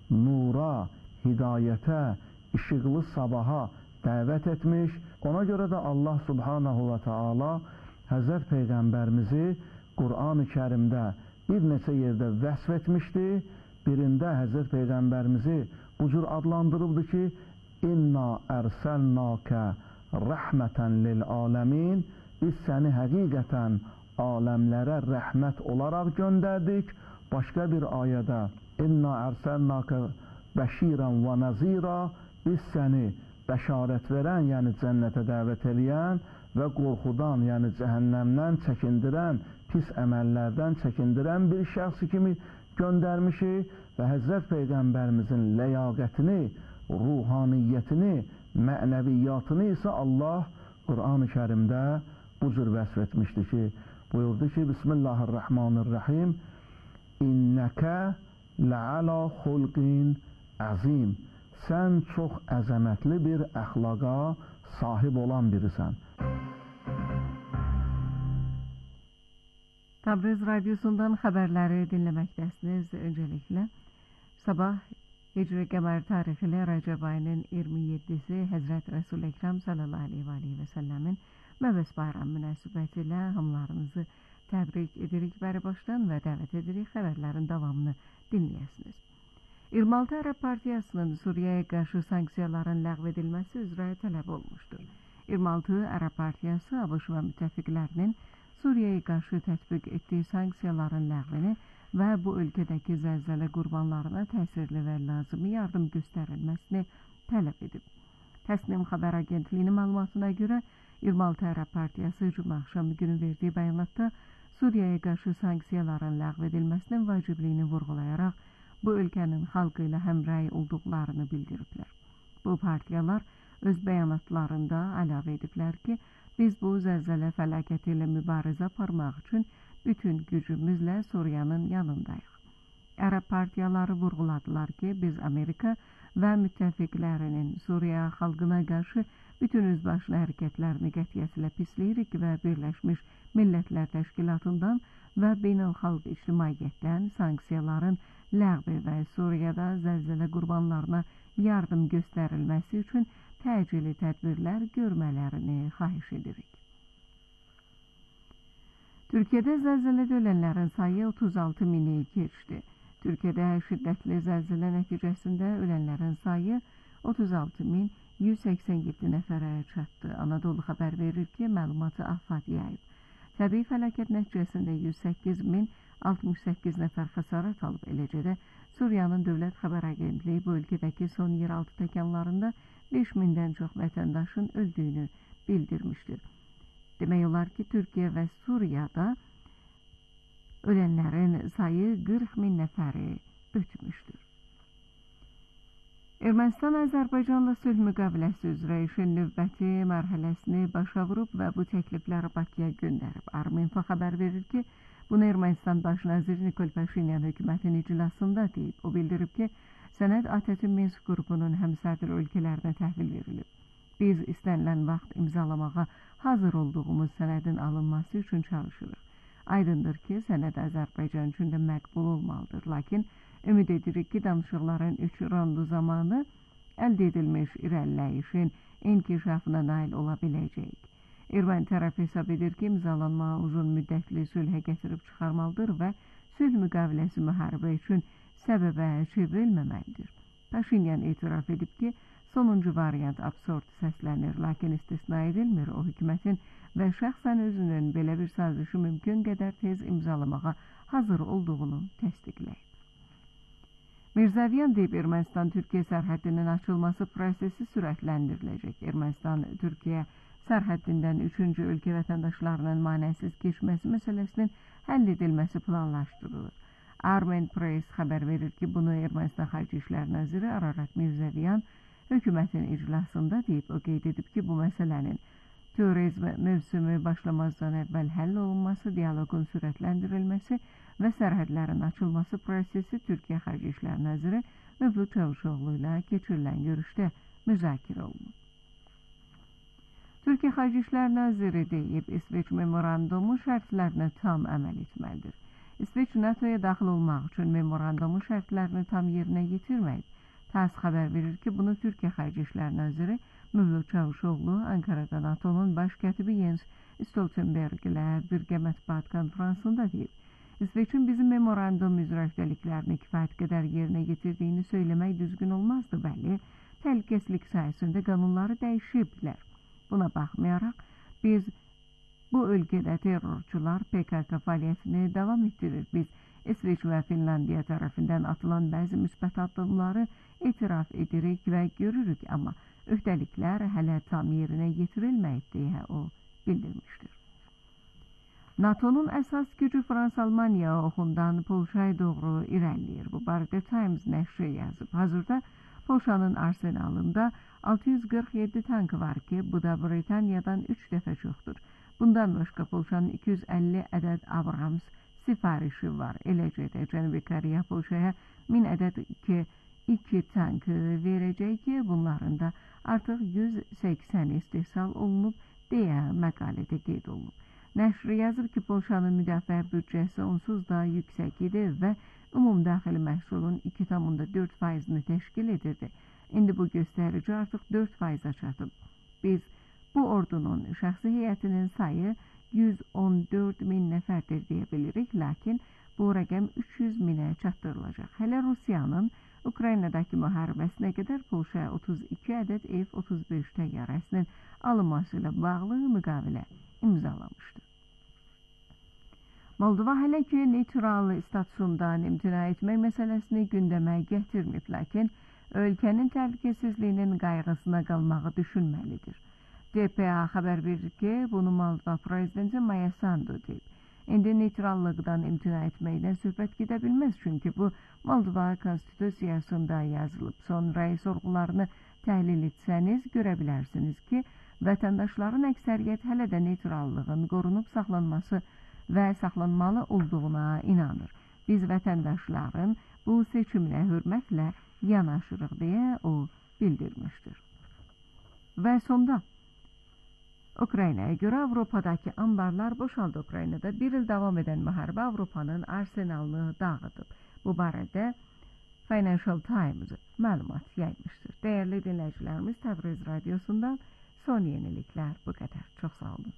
D: nura, hidayətə, işıqlı sabaha dəvət etmiş. Ona görə də Allah Subhanahu və Teala Həzrət Peyğəmbərimizi Qur'an-ı Kərimdə bir neçə yerdə vəsf etmişdi. Birində Həzrət Peyğəmbərimizi bu cür adlandırıbdı ki, İnna ərsəlnəkə rəhmətən lil aləmin. Biz səni həqiqətən aləmlərə rəhmət olaraq göndərdik. Başqa bir ayədə İnna ərsəlnəkə bəşirən və nəzira. Biz səni bəşarət verən, yəni cənnətə dəvət eləyən və qorxudan, yəni cəhənnəmdən çəkindirən, pis əməllərdən çəkindirən bir şəxsi kimi göndərmişik və Həzrət Peyğəmbərimizin ləyaqətini, ruhaniyyətini, mənəviyyatını isə Allah Qur'an-ı Kərimdə bu cür vəsf etmişdi ki, buyurdu ki, Bismillahirrahmanirrahim, İnnəkə lə'alə xulqin əzim. Sən çox əzəmətli bir əxlaqa sahib olan birisən.
C: Təbriz Radyosu'ndan xəbərləri dinləməkdəsiniz. Öncəliklə sabah Hicri qəmər tarixi ilə Rəcəb ayının 27-si Həzrət Resul Əkrəm sallallahu aleyhi və səlləmin Məb'əs bayramı münasibəti ilə hamılarınızı təbrik edirik bəri başdan və dəvət edirik xəbərlərin davamını dinləyəsiniz. 26 Ərəb Partiyasının Suriyaya qarşı sanksiyaların ləğv edilməsi üzrə tələb olmuşdur. 26 Ərəb Partiyası ABŞ və müttəfiqlərinin Suriyaya qarşı tətbiq etdiyi sanksiyaların ləğvini və bu ölkədəki zəlzələ qurbanlarına təsirli və lazımi yardım göstərilməsini tələb edib. Təsnim xəbər agentliyinin məlumatına görə 26 Ərəb Partiyası cümə axşamı günü verdiyi bəyanatda Suriyaya qarşı sanksiyaların ləğv edilməsinin vacibliyini vurğulayaraq bu ölkənin xalqı ilə həmrəy olduqlarını bildiriblər. Bu partiyalar öz bəyanatlarında əlavə ediblər ki, biz bu zəlzələ fəlakəti ilə mübarizə aparmaq üçün bütün gücümüzlə Suriyanın yanındayıq. Ərəb partiyaları vurğuladılar ki, biz Amerika və müttəfiqlərinin Suriya xalqına qarşı bütün özbaşına hərəkətlərini qətiyyətlə pisləyirik və Birləşmiş Millətlər Təşkilatından və beynəlxalq ictimaiyyətdən sanksiyaların ləğvi və Suriyada zəlzələ qurbanlarına yardım göstərilməsi üçün təcili tədbirlər görmələrini xahiş edirik. Türkiyədə zəlzələdə ölənlərin sayı 36 mini keçdi. Türkiyədə şiddətli zəlzələ nəticəsində ölənlərin sayı 36.187 nəfərə çatdı. Anadolu xəbər verir ki, məlumatı AFAD yayıb. Təbii fəlakət nəticəsində 108.068 nəfər xəsarət alıb. Eləcə də Suriyanın Dövlət Xəbər Agentliyi bu ölkədəki son yeraltı təkanlarında 5000'den çox vətəndaşın öldüyünü bildirmişdir. Demək olar ki, Türkiyə və Suriyada ölənlərin sayı 40.000 nəfəri ötmüşdür. Ermənistan Azərbaycanla sülh müqaviləsi üzrə işin növbəti mərhələsini başa vurub və bu təklifləri Bakıya göndərib. Arminfo xəbər verir ki, bunu Ermənistan baş naziri Nikol Paşinyan hökumətin iclasında deyib. O bildirib ki, sənəd ATƏT-in Minsk qrupunun həmsədr ölkələrinə təhvil verilib. Biz istənilən vaxt imzalamağa hazır olduğumuz sənədin alınması üçün çalışırıq. Aydındır ki, sənəd Azərbaycan üçün də məqbul olmalıdır. Lakin ümid edirik ki, danışıqların 3 raundu zamanı əldə edilmiş irəliləyişin inkişafına nail ola biləcəyik. Erməni tərəf hesab edir ki, imzalanma uzun müddətli sülhə gətirib çıxarmalıdır və sülh müqaviləsi müharibə üçün səbəbə çevrilməməlidir. Paşinyan etiraf edib ki, sonuncu variant absurd səslənir, lakin istisna edilmir. O, hökumətin və şəxsən özünün belə bir sazişi mümkün qədər tez imzalamağa hazır olduğunu təsdiqləyib. Mirzəviyan deyib, Ermənistan-Türkiyə sərhədinin açılması prosesi sürətləndiriləcək. Ermənistan-Türkiyə sərhəddindən 3-cü ölkə vətəndaşlarının manəsiz keçməsi məsələsinin həll edilməsi planlaşdırılır. Armen Press xəbər verir ki, bunu Ermənistan Xarici İşlər Naziri Ararat Mirzəviyan hökumətin iclasında deyib. O qeyd edib ki, bu məsələnin turizm mövsümü başlamazdan əvvəl həll olunması, dialoqun sürətləndirilməsi və sərhədlərin açılması prosesi Türkiyə Xarici İşlər Naziri Mövlud Çavuşoğlu ilə keçirilən görüşdə müzakirə olunub. Türkiyə Xarici İşlər Naziri deyib, İsveç memorandumu şərtlərinə tam əməl etməlidir. İsveç NATO'ya daxil olmaq üçün memorandumun şərtlərini tam yerinə yetirməyib. TASS xəbər verir ki, bunu Türkiyə Xarici İşlər Naziri Mövlud Çavuşoğlu Ankara'da NATO'nun baş kətibi Jens Stoltenberg ilə birgə mətbuat konferansında deyib. İsveçin bizim memorandum üzrə öhdəliklərini kifayət qədər yerinə yetirdiyini söyləmək düzgün olmazdı, bəli, təhlükəsizlik sayəsində qanunları dəyişiblər. Buna baxmayaraq, biz bu ölkədə terrorçular PKK fəaliyyətini davam etdirir. Biz İsveç və Finlandiya tərəfindən atılan bəzi müsbət addımları etiraf edirik və görürük, amma öhdəliklər hələ tam yerinə yetirilməyib deyə o bildirmişdir. NATO'nun əsas gücü Fransa-Almaniya oxundan Polşaya doğru irəliləyir. Bu barədə Times nəşri yazıb. Hazırda Polşanın arsenalında 647 tankı var ki, bu da Britaniyadan 3 dəfə çoxdur. Bundan başqa Polşanın 250 ədəd Abrams sifarişi var. Eləcə də Cənubi Koreya Polşaya 1000 ədəd 2 tankı verəcək ki, bunların da artıq 180 istehsal olunub deyə məqalədə qeyd olunub. Nəşr yazır ki, Polşanın müdafiə büdcəsi onsuz da yüksək idi və ümumdaxili məhsulun 2,4%-ni təşkil edirdi. İndi bu göstərici artıq 4%-a çatıb. Biz bu ordunun şəxsi heyətinin sayı 114.000 nəfərdir deyə bilirik, lakin bu rəqəm 300.000-ə çatdırılacaq. Hələ Rusiyanın Ukraynadakı müharibəsinə qədər Polşaya 32 ədəd F-35 təyyarəsinin alınması ilə bağlı müqavilə imzalamışdır. Moldova hələ ki neytral statusundan imtina etmək məsələsini gündəmə gətirməyib, lakin ölkənin təhlükəsizliyinin qayğısına qalmağı düşünməlidir. DPA xəbər verir ki, bunu Moldova prezidenti Maya Sandu deyib. İndi neytrallıqdan imtina etməkdən söhbət gedə bilməz, çünki bu Moldova konstitusiyasında yazılıb. Sonra sorğularını təhlil etsəniz, görə bilərsiniz ki, vətəndaşların əksəriyyət hələ də neytrallığın qorunub saxlanması və saxlanmalı olduğuna inanır. Biz vətəndaşların bu seçimlə hörmətlə yanaşırıq deyə o bildirmişdir. Və sonda Ukraynaya görə Avropadakı ambarlar boşaldı. Ukraynada bir il davam edən müharibə Avropanın arsenalını dağıdıb. Bu barədə Financial Times məlumat yaymışdır. Dəyərli dinləyicilərimiz, Təbriz Radyosu'ndan son yeniliklər bu qədər. Çox sağ olun.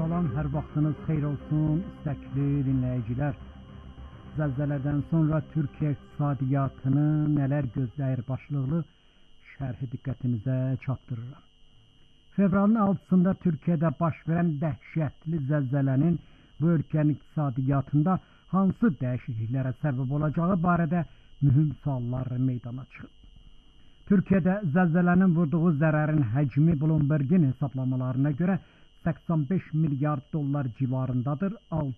E: Salam, hər vaxtınız xeyir olsun, istəkli dinləyicilər. Zəlzələdən sonra Türkiyə iqtisadiyyatını nələr gözləyir başlıqlı şərhi diqqətinizə çatdırıram. Fevralın 6-sında Türkiyədə baş verən dəhşətli zəlzələnin bu ölkənin iqtisadiyyatında hansı dəyişikliklərə səbəb olacağı barədə mühüm suallar meydana çıxıb. Türkiyədə zəlzələnin vurduğu zərərin həcmi Bloomberg'in hesablamalarına görə 85 milyard dollar civarındadır.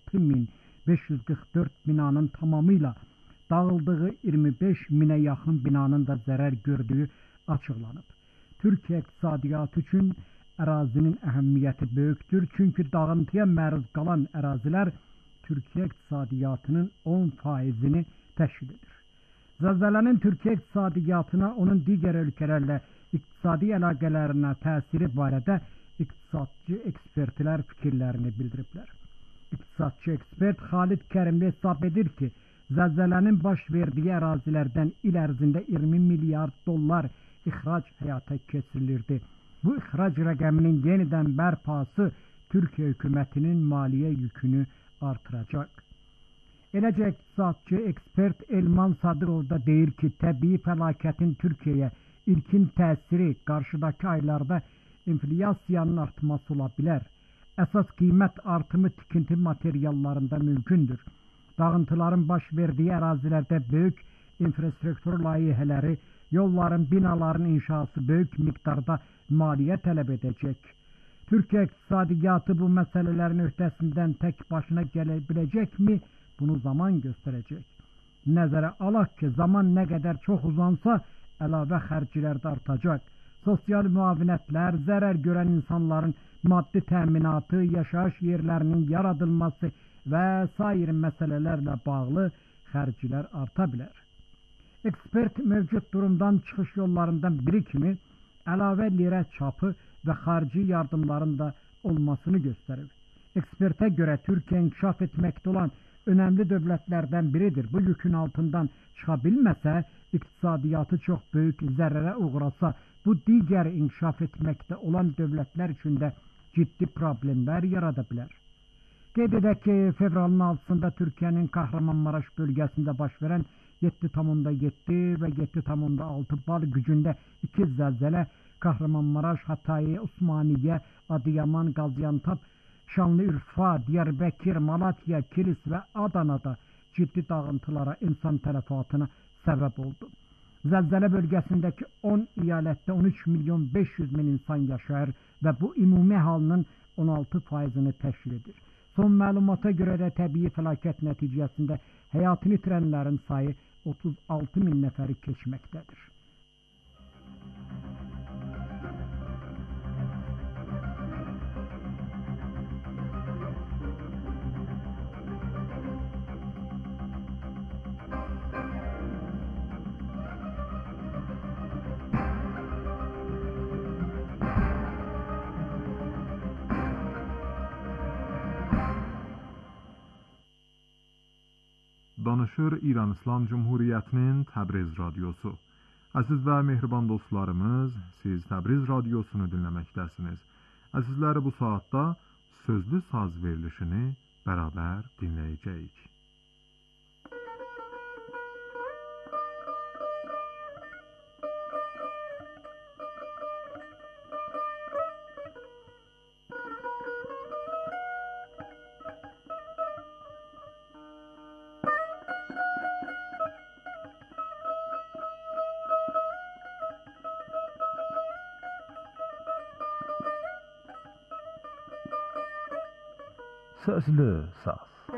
E: 6544 binanın tamamıyla dağıldığı 25 minə yaxın binanın da zərər gördüyü açıqlanıb. Türkiyə iqtisadiyyatı üçün ərazinin əhəmiyyəti böyükdür. Çünki dağıntıya məruz qalan ərazilər Türkiyə iqtisadiyyatının 10%-ni təşkil edir. Zəlzələnin Türkiyə iqtisadiyyatına, onun digər ölkələrlə iqtisadi əlaqələrinə təsiri barədə iqtisadçı ekspertlər fikirlərini bildiriblər. İqtisadçı ekspert Xalid Kərimli hesab edir ki, zəlzələnin baş verdiyi ərazilərdən il ərzində 20 milyard dollar ixrac həyata keçirilirdi. Bu ixrac rəqəminin yenidən bərpası Türkiyə hökumətinin maliyyə yükünü artıracaq. Eləcə iqtisadçı ekspert Elman Sadıqov da deyir ki, təbii fəlakətin Türkiyəyə ilkin təsiri qarşıdakı aylarda enflyasiyanın artması ola bilər. Əsas qiymət artımı tikinti materiallarında mümkündür. Dağıntıların baş verdiyi ərazilərdə böyük infrastruktur layihələri, yolların, binaların inşası böyük miqdarda maliyyə tələb edəcək. Türkiyə iqtisadiyyatı bu məsələlərin öhdəsindən tək başına gələ biləcəkmi? Bunu zaman göstərəcək. Nəzərə alaq ki, zaman nə qədər çox uzansa, əlavə xərclər də artacaq. Sosial müavinətlər, zərər görən insanların maddi təminatı, yaşayış yerlərinin yaradılması və sair məsələlərlə bağlı xərclər arta bilər. Ekspert mövcud durumdan çıxış yollarından biri kimi əlavə lirə çapı və xarici yardımların da olmasını göstərir. Ekspertə görə Türkiyə inkişaf etməkdə olan önəmli dövlətlərdən biridir. Bu yükün altından çıxa bilməsə, iqtisadiyyatı çox böyük zərərə uğrasa, bu digər inkişaf etməkdə olan dövlətlər üçün də ciddi problemlər yarada bilər. Qeyd edək ki, fevralın 6-sında Türkiyənin Kahramanmaraş bölgəsində baş verən 7,7 və 7,6 bal gücündə iki zəlzələ Kahramanmaraş, Hatay, Osmaniyə, Adıyaman, Qaziantep, Şanlıurfa, Diyarbəkir, Malatya, Kilis və Adanada ciddi dağıntılara, insan tələfatına səbəb oldu. Zəlzələ bölgəsindəki 10 əyalətdə 13 milyon 500 min insan yaşayır və bu ümumi halının 16%-ni təşkil edir. Son məlumata görə də təbii fəlakət nəticəsində həyatını itirənlərin sayı 36 min nəfəri keçməkdədir.
B: Danışır İran İslam Cumhuriyyətinin Təbriz radiosu. Əziz və mehriban dostlarımız, siz Təbriz radiosunu dinləməkdəsiniz. Əzizləri, bu saatda sözlü saz verilişini bərabər dinləyəcəyik.
A: Sözlü saz.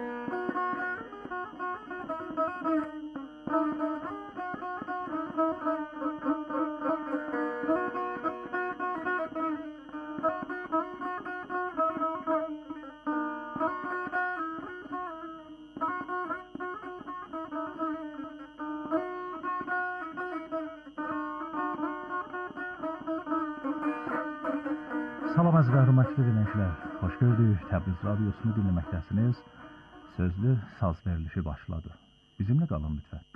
A: Salam əziz və hörmətli dinləyicilər, xoş gördük. Təbriz radiosunu dinləməkdəsiniz. Sözlü saz verilişi başladı. Bizimlə qalın lütfən.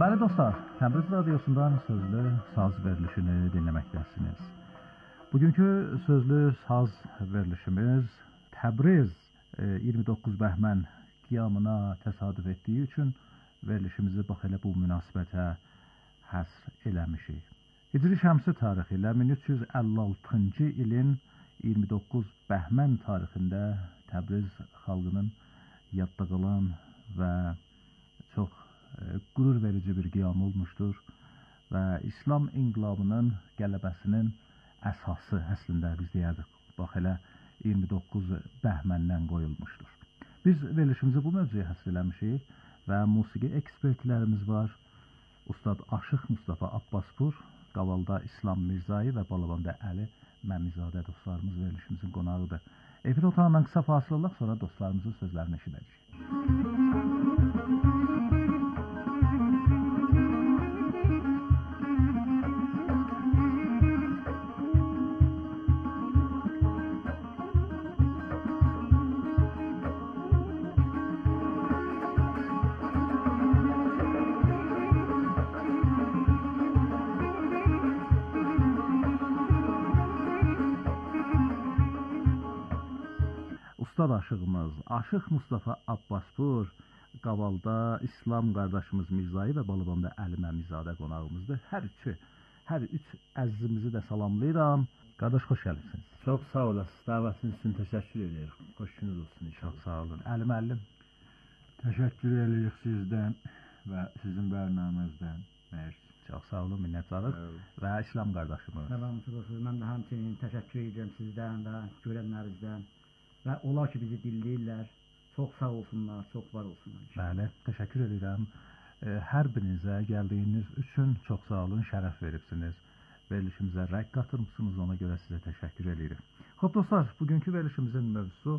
B: Değerli dostlar, Təbriz Radyosu'ndan sözlü saz verilişini dinlemekteysiniz. Bugünkü sözlü saz verilişimiz Təbriz 29 Bəhmən qiyamına təsadüf etdiyi üçün verilişimizi bax elə bu münasibətə həsr eləmişik. Hicri şəmsi tarixi ilə 1356-cı ilin 29 Bəhmən tarixində Təbriz xalqının yadda qalan və çox qürur verici bir qiyam olmuşdur və İslam inqilabının qələbəsinin əsası əslində biz deyərdik. Bax elə 29 Bəhməndən qoyulmuşdur. Biz verilişimizi bu mövzuya həsr eləmişik və musiqi ekspertlərimiz var. Ustad Aşıq Mustafa Abbaspur, Qavalda İslam Mirzai və Balabanda Əli Məmizadə dostlarımız verilişimizin qonağıdır. Efir otağından qısa fasilələr sonra dostlarımızın sözlərini eşidəcəyik. Ustad aşığımız Aşıq Mustafa Abbaspur, Qavalda İslam qardaşımız Mirzai və Balabanda Əli Məmizadə qonağımızdır. Hər üç əzizimizi də salamlayıram. Qardaş, xoş gəlirsiniz.
F: Çox sağ olasınız. Dəvətiniz üçün təşəkkür edirik. Xoşunuz olsun inşallah.
B: Çox sağ olun. Əli müəllim.
G: Təşəkkür edirik sizdən və sizin bərnaməmizdən. Mersi.
B: Çox sağ olun, minnətdarıq. Və İslam qardaşımız.
E: Salamsınız. Mən də həmçinin təşəkkür edirəm sizdən və görənlərinizdən. Və olar ki, bizi dinləyirlər. Çox sağ olsunlar, çox var olsunlar.
B: Bəli, təşəkkür edirəm. Hər birinizə gəldiyiniz üçün çox sağ olun, şərəf veribsiniz. Verilişimizə rəq qatırmısınız, ona görə sizə təşəkkür edirik. Xoş dostlar, bugünkü verilişimizin mövzusu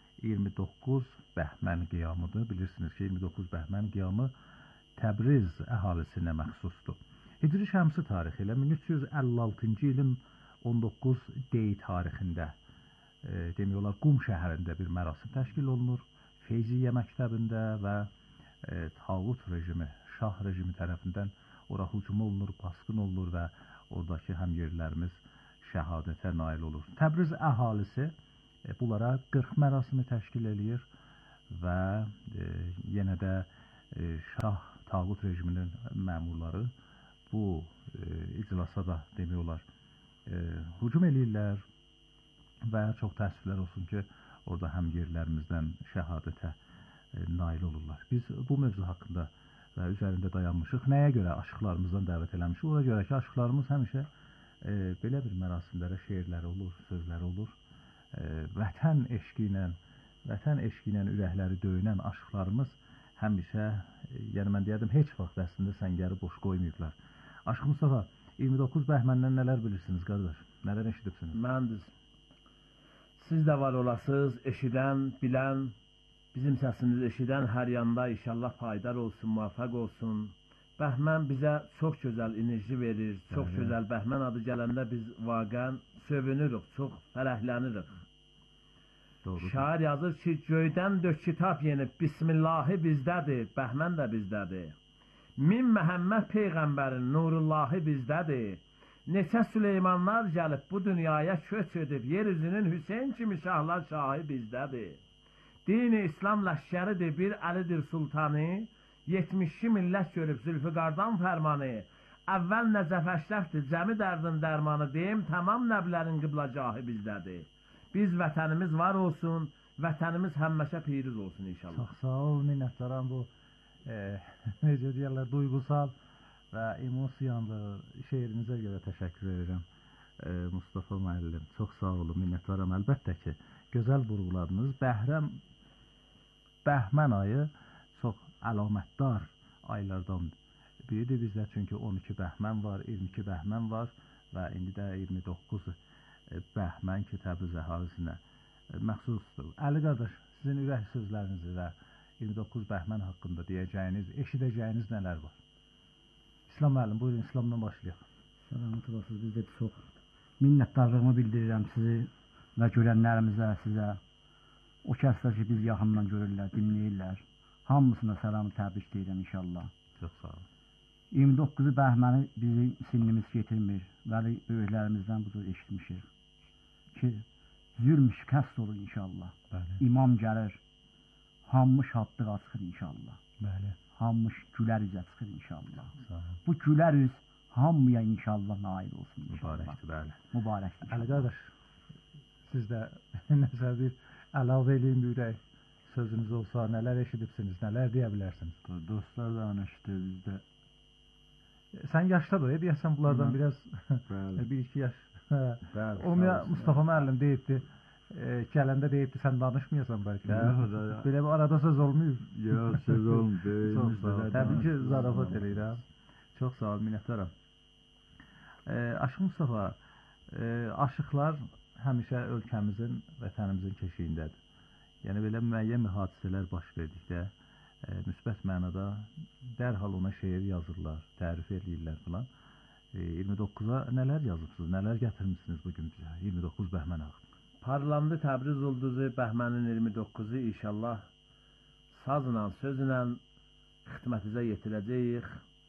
B: 29 Bəhmən qiyamıdır. Bilirsiniz ki, 29 Bəhmən qiyamı Təbriz əhalisinə məxsusdur. Hicri şəmsi tarixi ilə 1356-cı ilin 19 Dey tarixində demək olar Qum şəhərində bir mərasim təşkil olunur. Feyziyyə məktəbində və Tağut rejimi, Şah rejimi tərəfindən ora hücum olunur, basqın olunur və oradakı həmyerlilərimiz şəhadətə nail olur. Təbriz əhalisi bunlara 40 mərasimi təşkil eləyir və yenə də Şah Tağut rejiminin məmurları bu iclasa da demək olar hücum eləyirlər. Və çox təəssüflər olsun ki, orada həmyerlilərimizdən şəhadətə nail olurlar. Biz bu mövzu haqqında və üzərində dayanmışıq. Nəyə görə aşıqlarımızdan dəvət eləmişik? Ona görə ki, aşıqlarımız həmişə belə bir mərasimlərə şeirləri olur, sözləri olur. Vətən eşqi ilə ürəkləri döyünən aşıqlarımız həmişə, yəni mən deyərdim, heç vaxt əslində səngəri boş qoymayıblar. Aşıq Mustafa, 29 Bəhməndən nələr bilirsiniz, qardaş? Nələr eşidibsiniz?
F: Məndir. Siz də var olasınız, eşidən, bilən, bizim səsimizi eşidən hər yanda inşallah paydar olsun, muvaffaq olsun. Bəhmən bizə çox gözəl enerji verir, çox gözəl. Bəhmən adı gələndə biz vaqən sövünürük, çox fərəhlənirik. Şair yazır ki, göydən dök kitab yenib, Bismillahi bizdədir, Bəhmən də bizdədir. Min Məhəmməd Peyğəmbərin nurullahi bizdədir. Neçə Süleymanlar gəlib bu dünyaya köç edib, yeryüzünün Hüseyin kimi şahlar şahı bizdədir. Dini İslam ləşkəridir, bir Əlidir sultanı, 70 millət görüb Zülfüqardan fərmanı. Əvvəl Nəcəf Əşrəfdir, cəmi dərdin dərmanı, deyim tamam nəblərin qıblagahı bizdədir. Biz vətənimiz var olsun, vətənimiz həmməşə piriz olsun inşallah.
B: Çox sağ ol, minnətdaram bu necə deyərlər, duygusal və emosiyanlı şeirinizə görə təşəkkür edirəm Mustafa müəllim. Çox sağ olun, minnətdaram. Əlbəttə ki, gözəl vurğuladınız. Bəhmən ayı çox əlamətdar aylardan biridir bizdə, çünki 12 Bəhmən var, 22 Bəhmən var və indi də 29 Bəhmən ki, Təbriz əhalisinə məxsusdur. Əli qardaş, sizin ürək sözlərinizi və 29 Bəhmən haqqında deyəcəyiniz, eşidəcəyiniz nələr var? İslam müəllim, buyurun, İslamdan başlayaq.
E: Selamat olasınız, biz də çox minnətdarlığımı bildirirəm sizi və görənlərimizə, sizə. O kəslər ki, biz yaxından görürlər, dinləyirlər. Hamısına səlamı təbrik deyirəm inşallah.
B: Çox sağ olun.
E: 29-u bəhməni bizim sinimiz getirmir. Bəli, böyüklərimizdən bu cür eşitmişik ki, zülm şikəst olur inşallah.
B: Bəli.
E: İmam gəlir, hamı şadlığa çıxır inşallah.
B: Bəli.
E: Hamı gülər üzə çıxır inşallah.
B: Sağ olun.
E: Bu gülər üz hamıya inşallah nail olsun inşallah.
B: Mübarəkdir, bəli.
E: Mübarəkdir.
H: Əli qardaş, siz də nəsə bir əlavə eləyin buyurək. Sözünüz olsa, nələr eşidibsiniz, nələr deyə bilərsiniz?
G: Dostlar danışdı bizdə.
H: Sən yaşdadır, deyəsən bunlardan
G: Hı.
H: biraz
G: Bəli.
H: 1-2 yaş.
G: Bəli.
H: Olmaya Mustafa müəllim deyibdi, gələndə deyibdi, sən danışmayasan bəlkə. Belə bir arada söz olmuyor.
G: Yox, söz olmuyor.
H: Çox sağ ol. Təbii ki, zarafat eləyirəm. Çox sağ ol, minnətdaram. Aşıq Mustafa, aşıqlar həmişə ölkəmizin, vətənimizin keşiyindədir. Yəni belə müəyyən hadisələr baş verdikdə, müsbət mənada dərhal ona şeir yazırlar, tərif edirlər filan. 29-a nələr yazıbsınız, nələr gətirmişsiniz bugün bizə? 29 Bəhmən ağı.
F: Parlandı Təbriz ulduzu Bəhmənin 29-u inşallah sazla, sözlə xidmətinizə yetirəcəyik.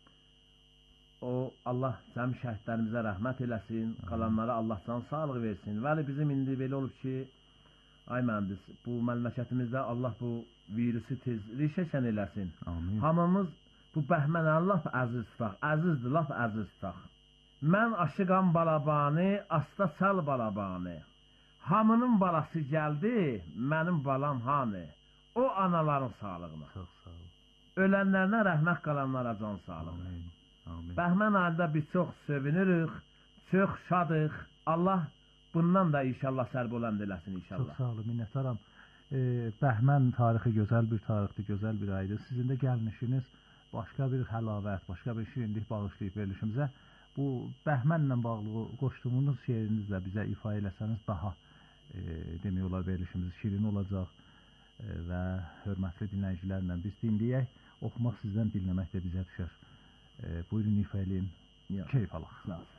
F: O Allah cəmi şəhidlərimizə rəhmət eləsin, qalanlara Allah can sağlıq versin. Vəli bizim indi belə olub ki, ay mühəndis, bu məmləkətimizdə Allah bu virusu tez rişəşən eləsin.
B: Amin.
F: Hamımız bu Bəhmənə laf əziz tutaq, əzizdir, laf əziz tutaq. Mən aşıqam balabani, asta çal balabani. Hamının balası gəldi, mənim balam hani. O anaların sağlığına.
B: Çox sağ ol.
F: Ölənlərinə rəhmət, qalanlara can sağlığına.
B: Amin. Amin.
F: Bəhmən ayında biz çox seviniriq, çox şadıq. Allah bundan da inşallah sərbəland eləsin inşallah.
H: Çox sağ olun, minnətdaram. Bəhmən tarixi gözəl bir tarixdir, gözəl bir aydır. Sizin də gəlmişiniz başqa bir həlavət, başqa bir şirinlik bağışlayıb verilişimizə. Bu Bəhmənlə bağlı qoşduğunuz şeirinizlə bizə ifa eləsəniz daha demək olar verilişimiz şirin olacaq və hörmətli dinləyicilərlə biz dinləyək, oxumaq sizdən dinləmək də bizə düşər. Buyurun ifa eləyin, keyf alaq. Sağ olun.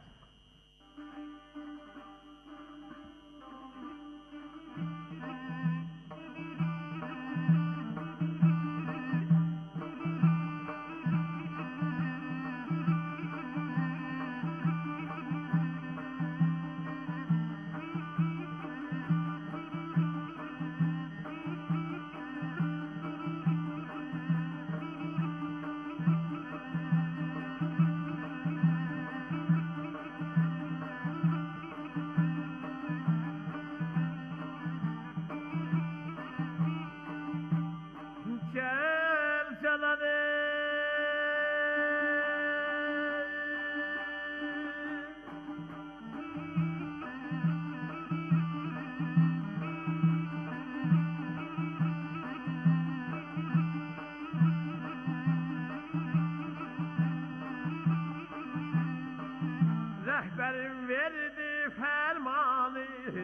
F: Rəhbərim verdi fərmanı,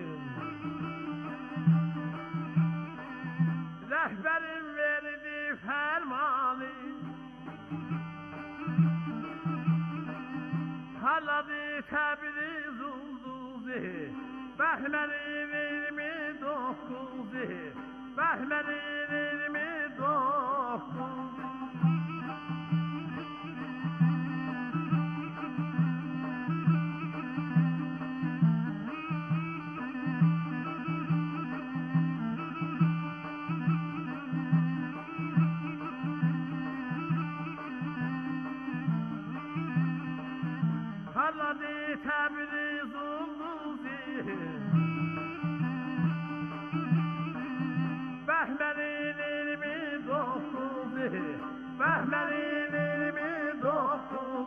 F: rəhbərim verdi fərmanı, parladı Təbriz ulduzu, Bəhmənin 29-u, Bəhmənin 29-u. Parladı Təbriz ulduzu, Bəhmənin 29-u, Bəhmənin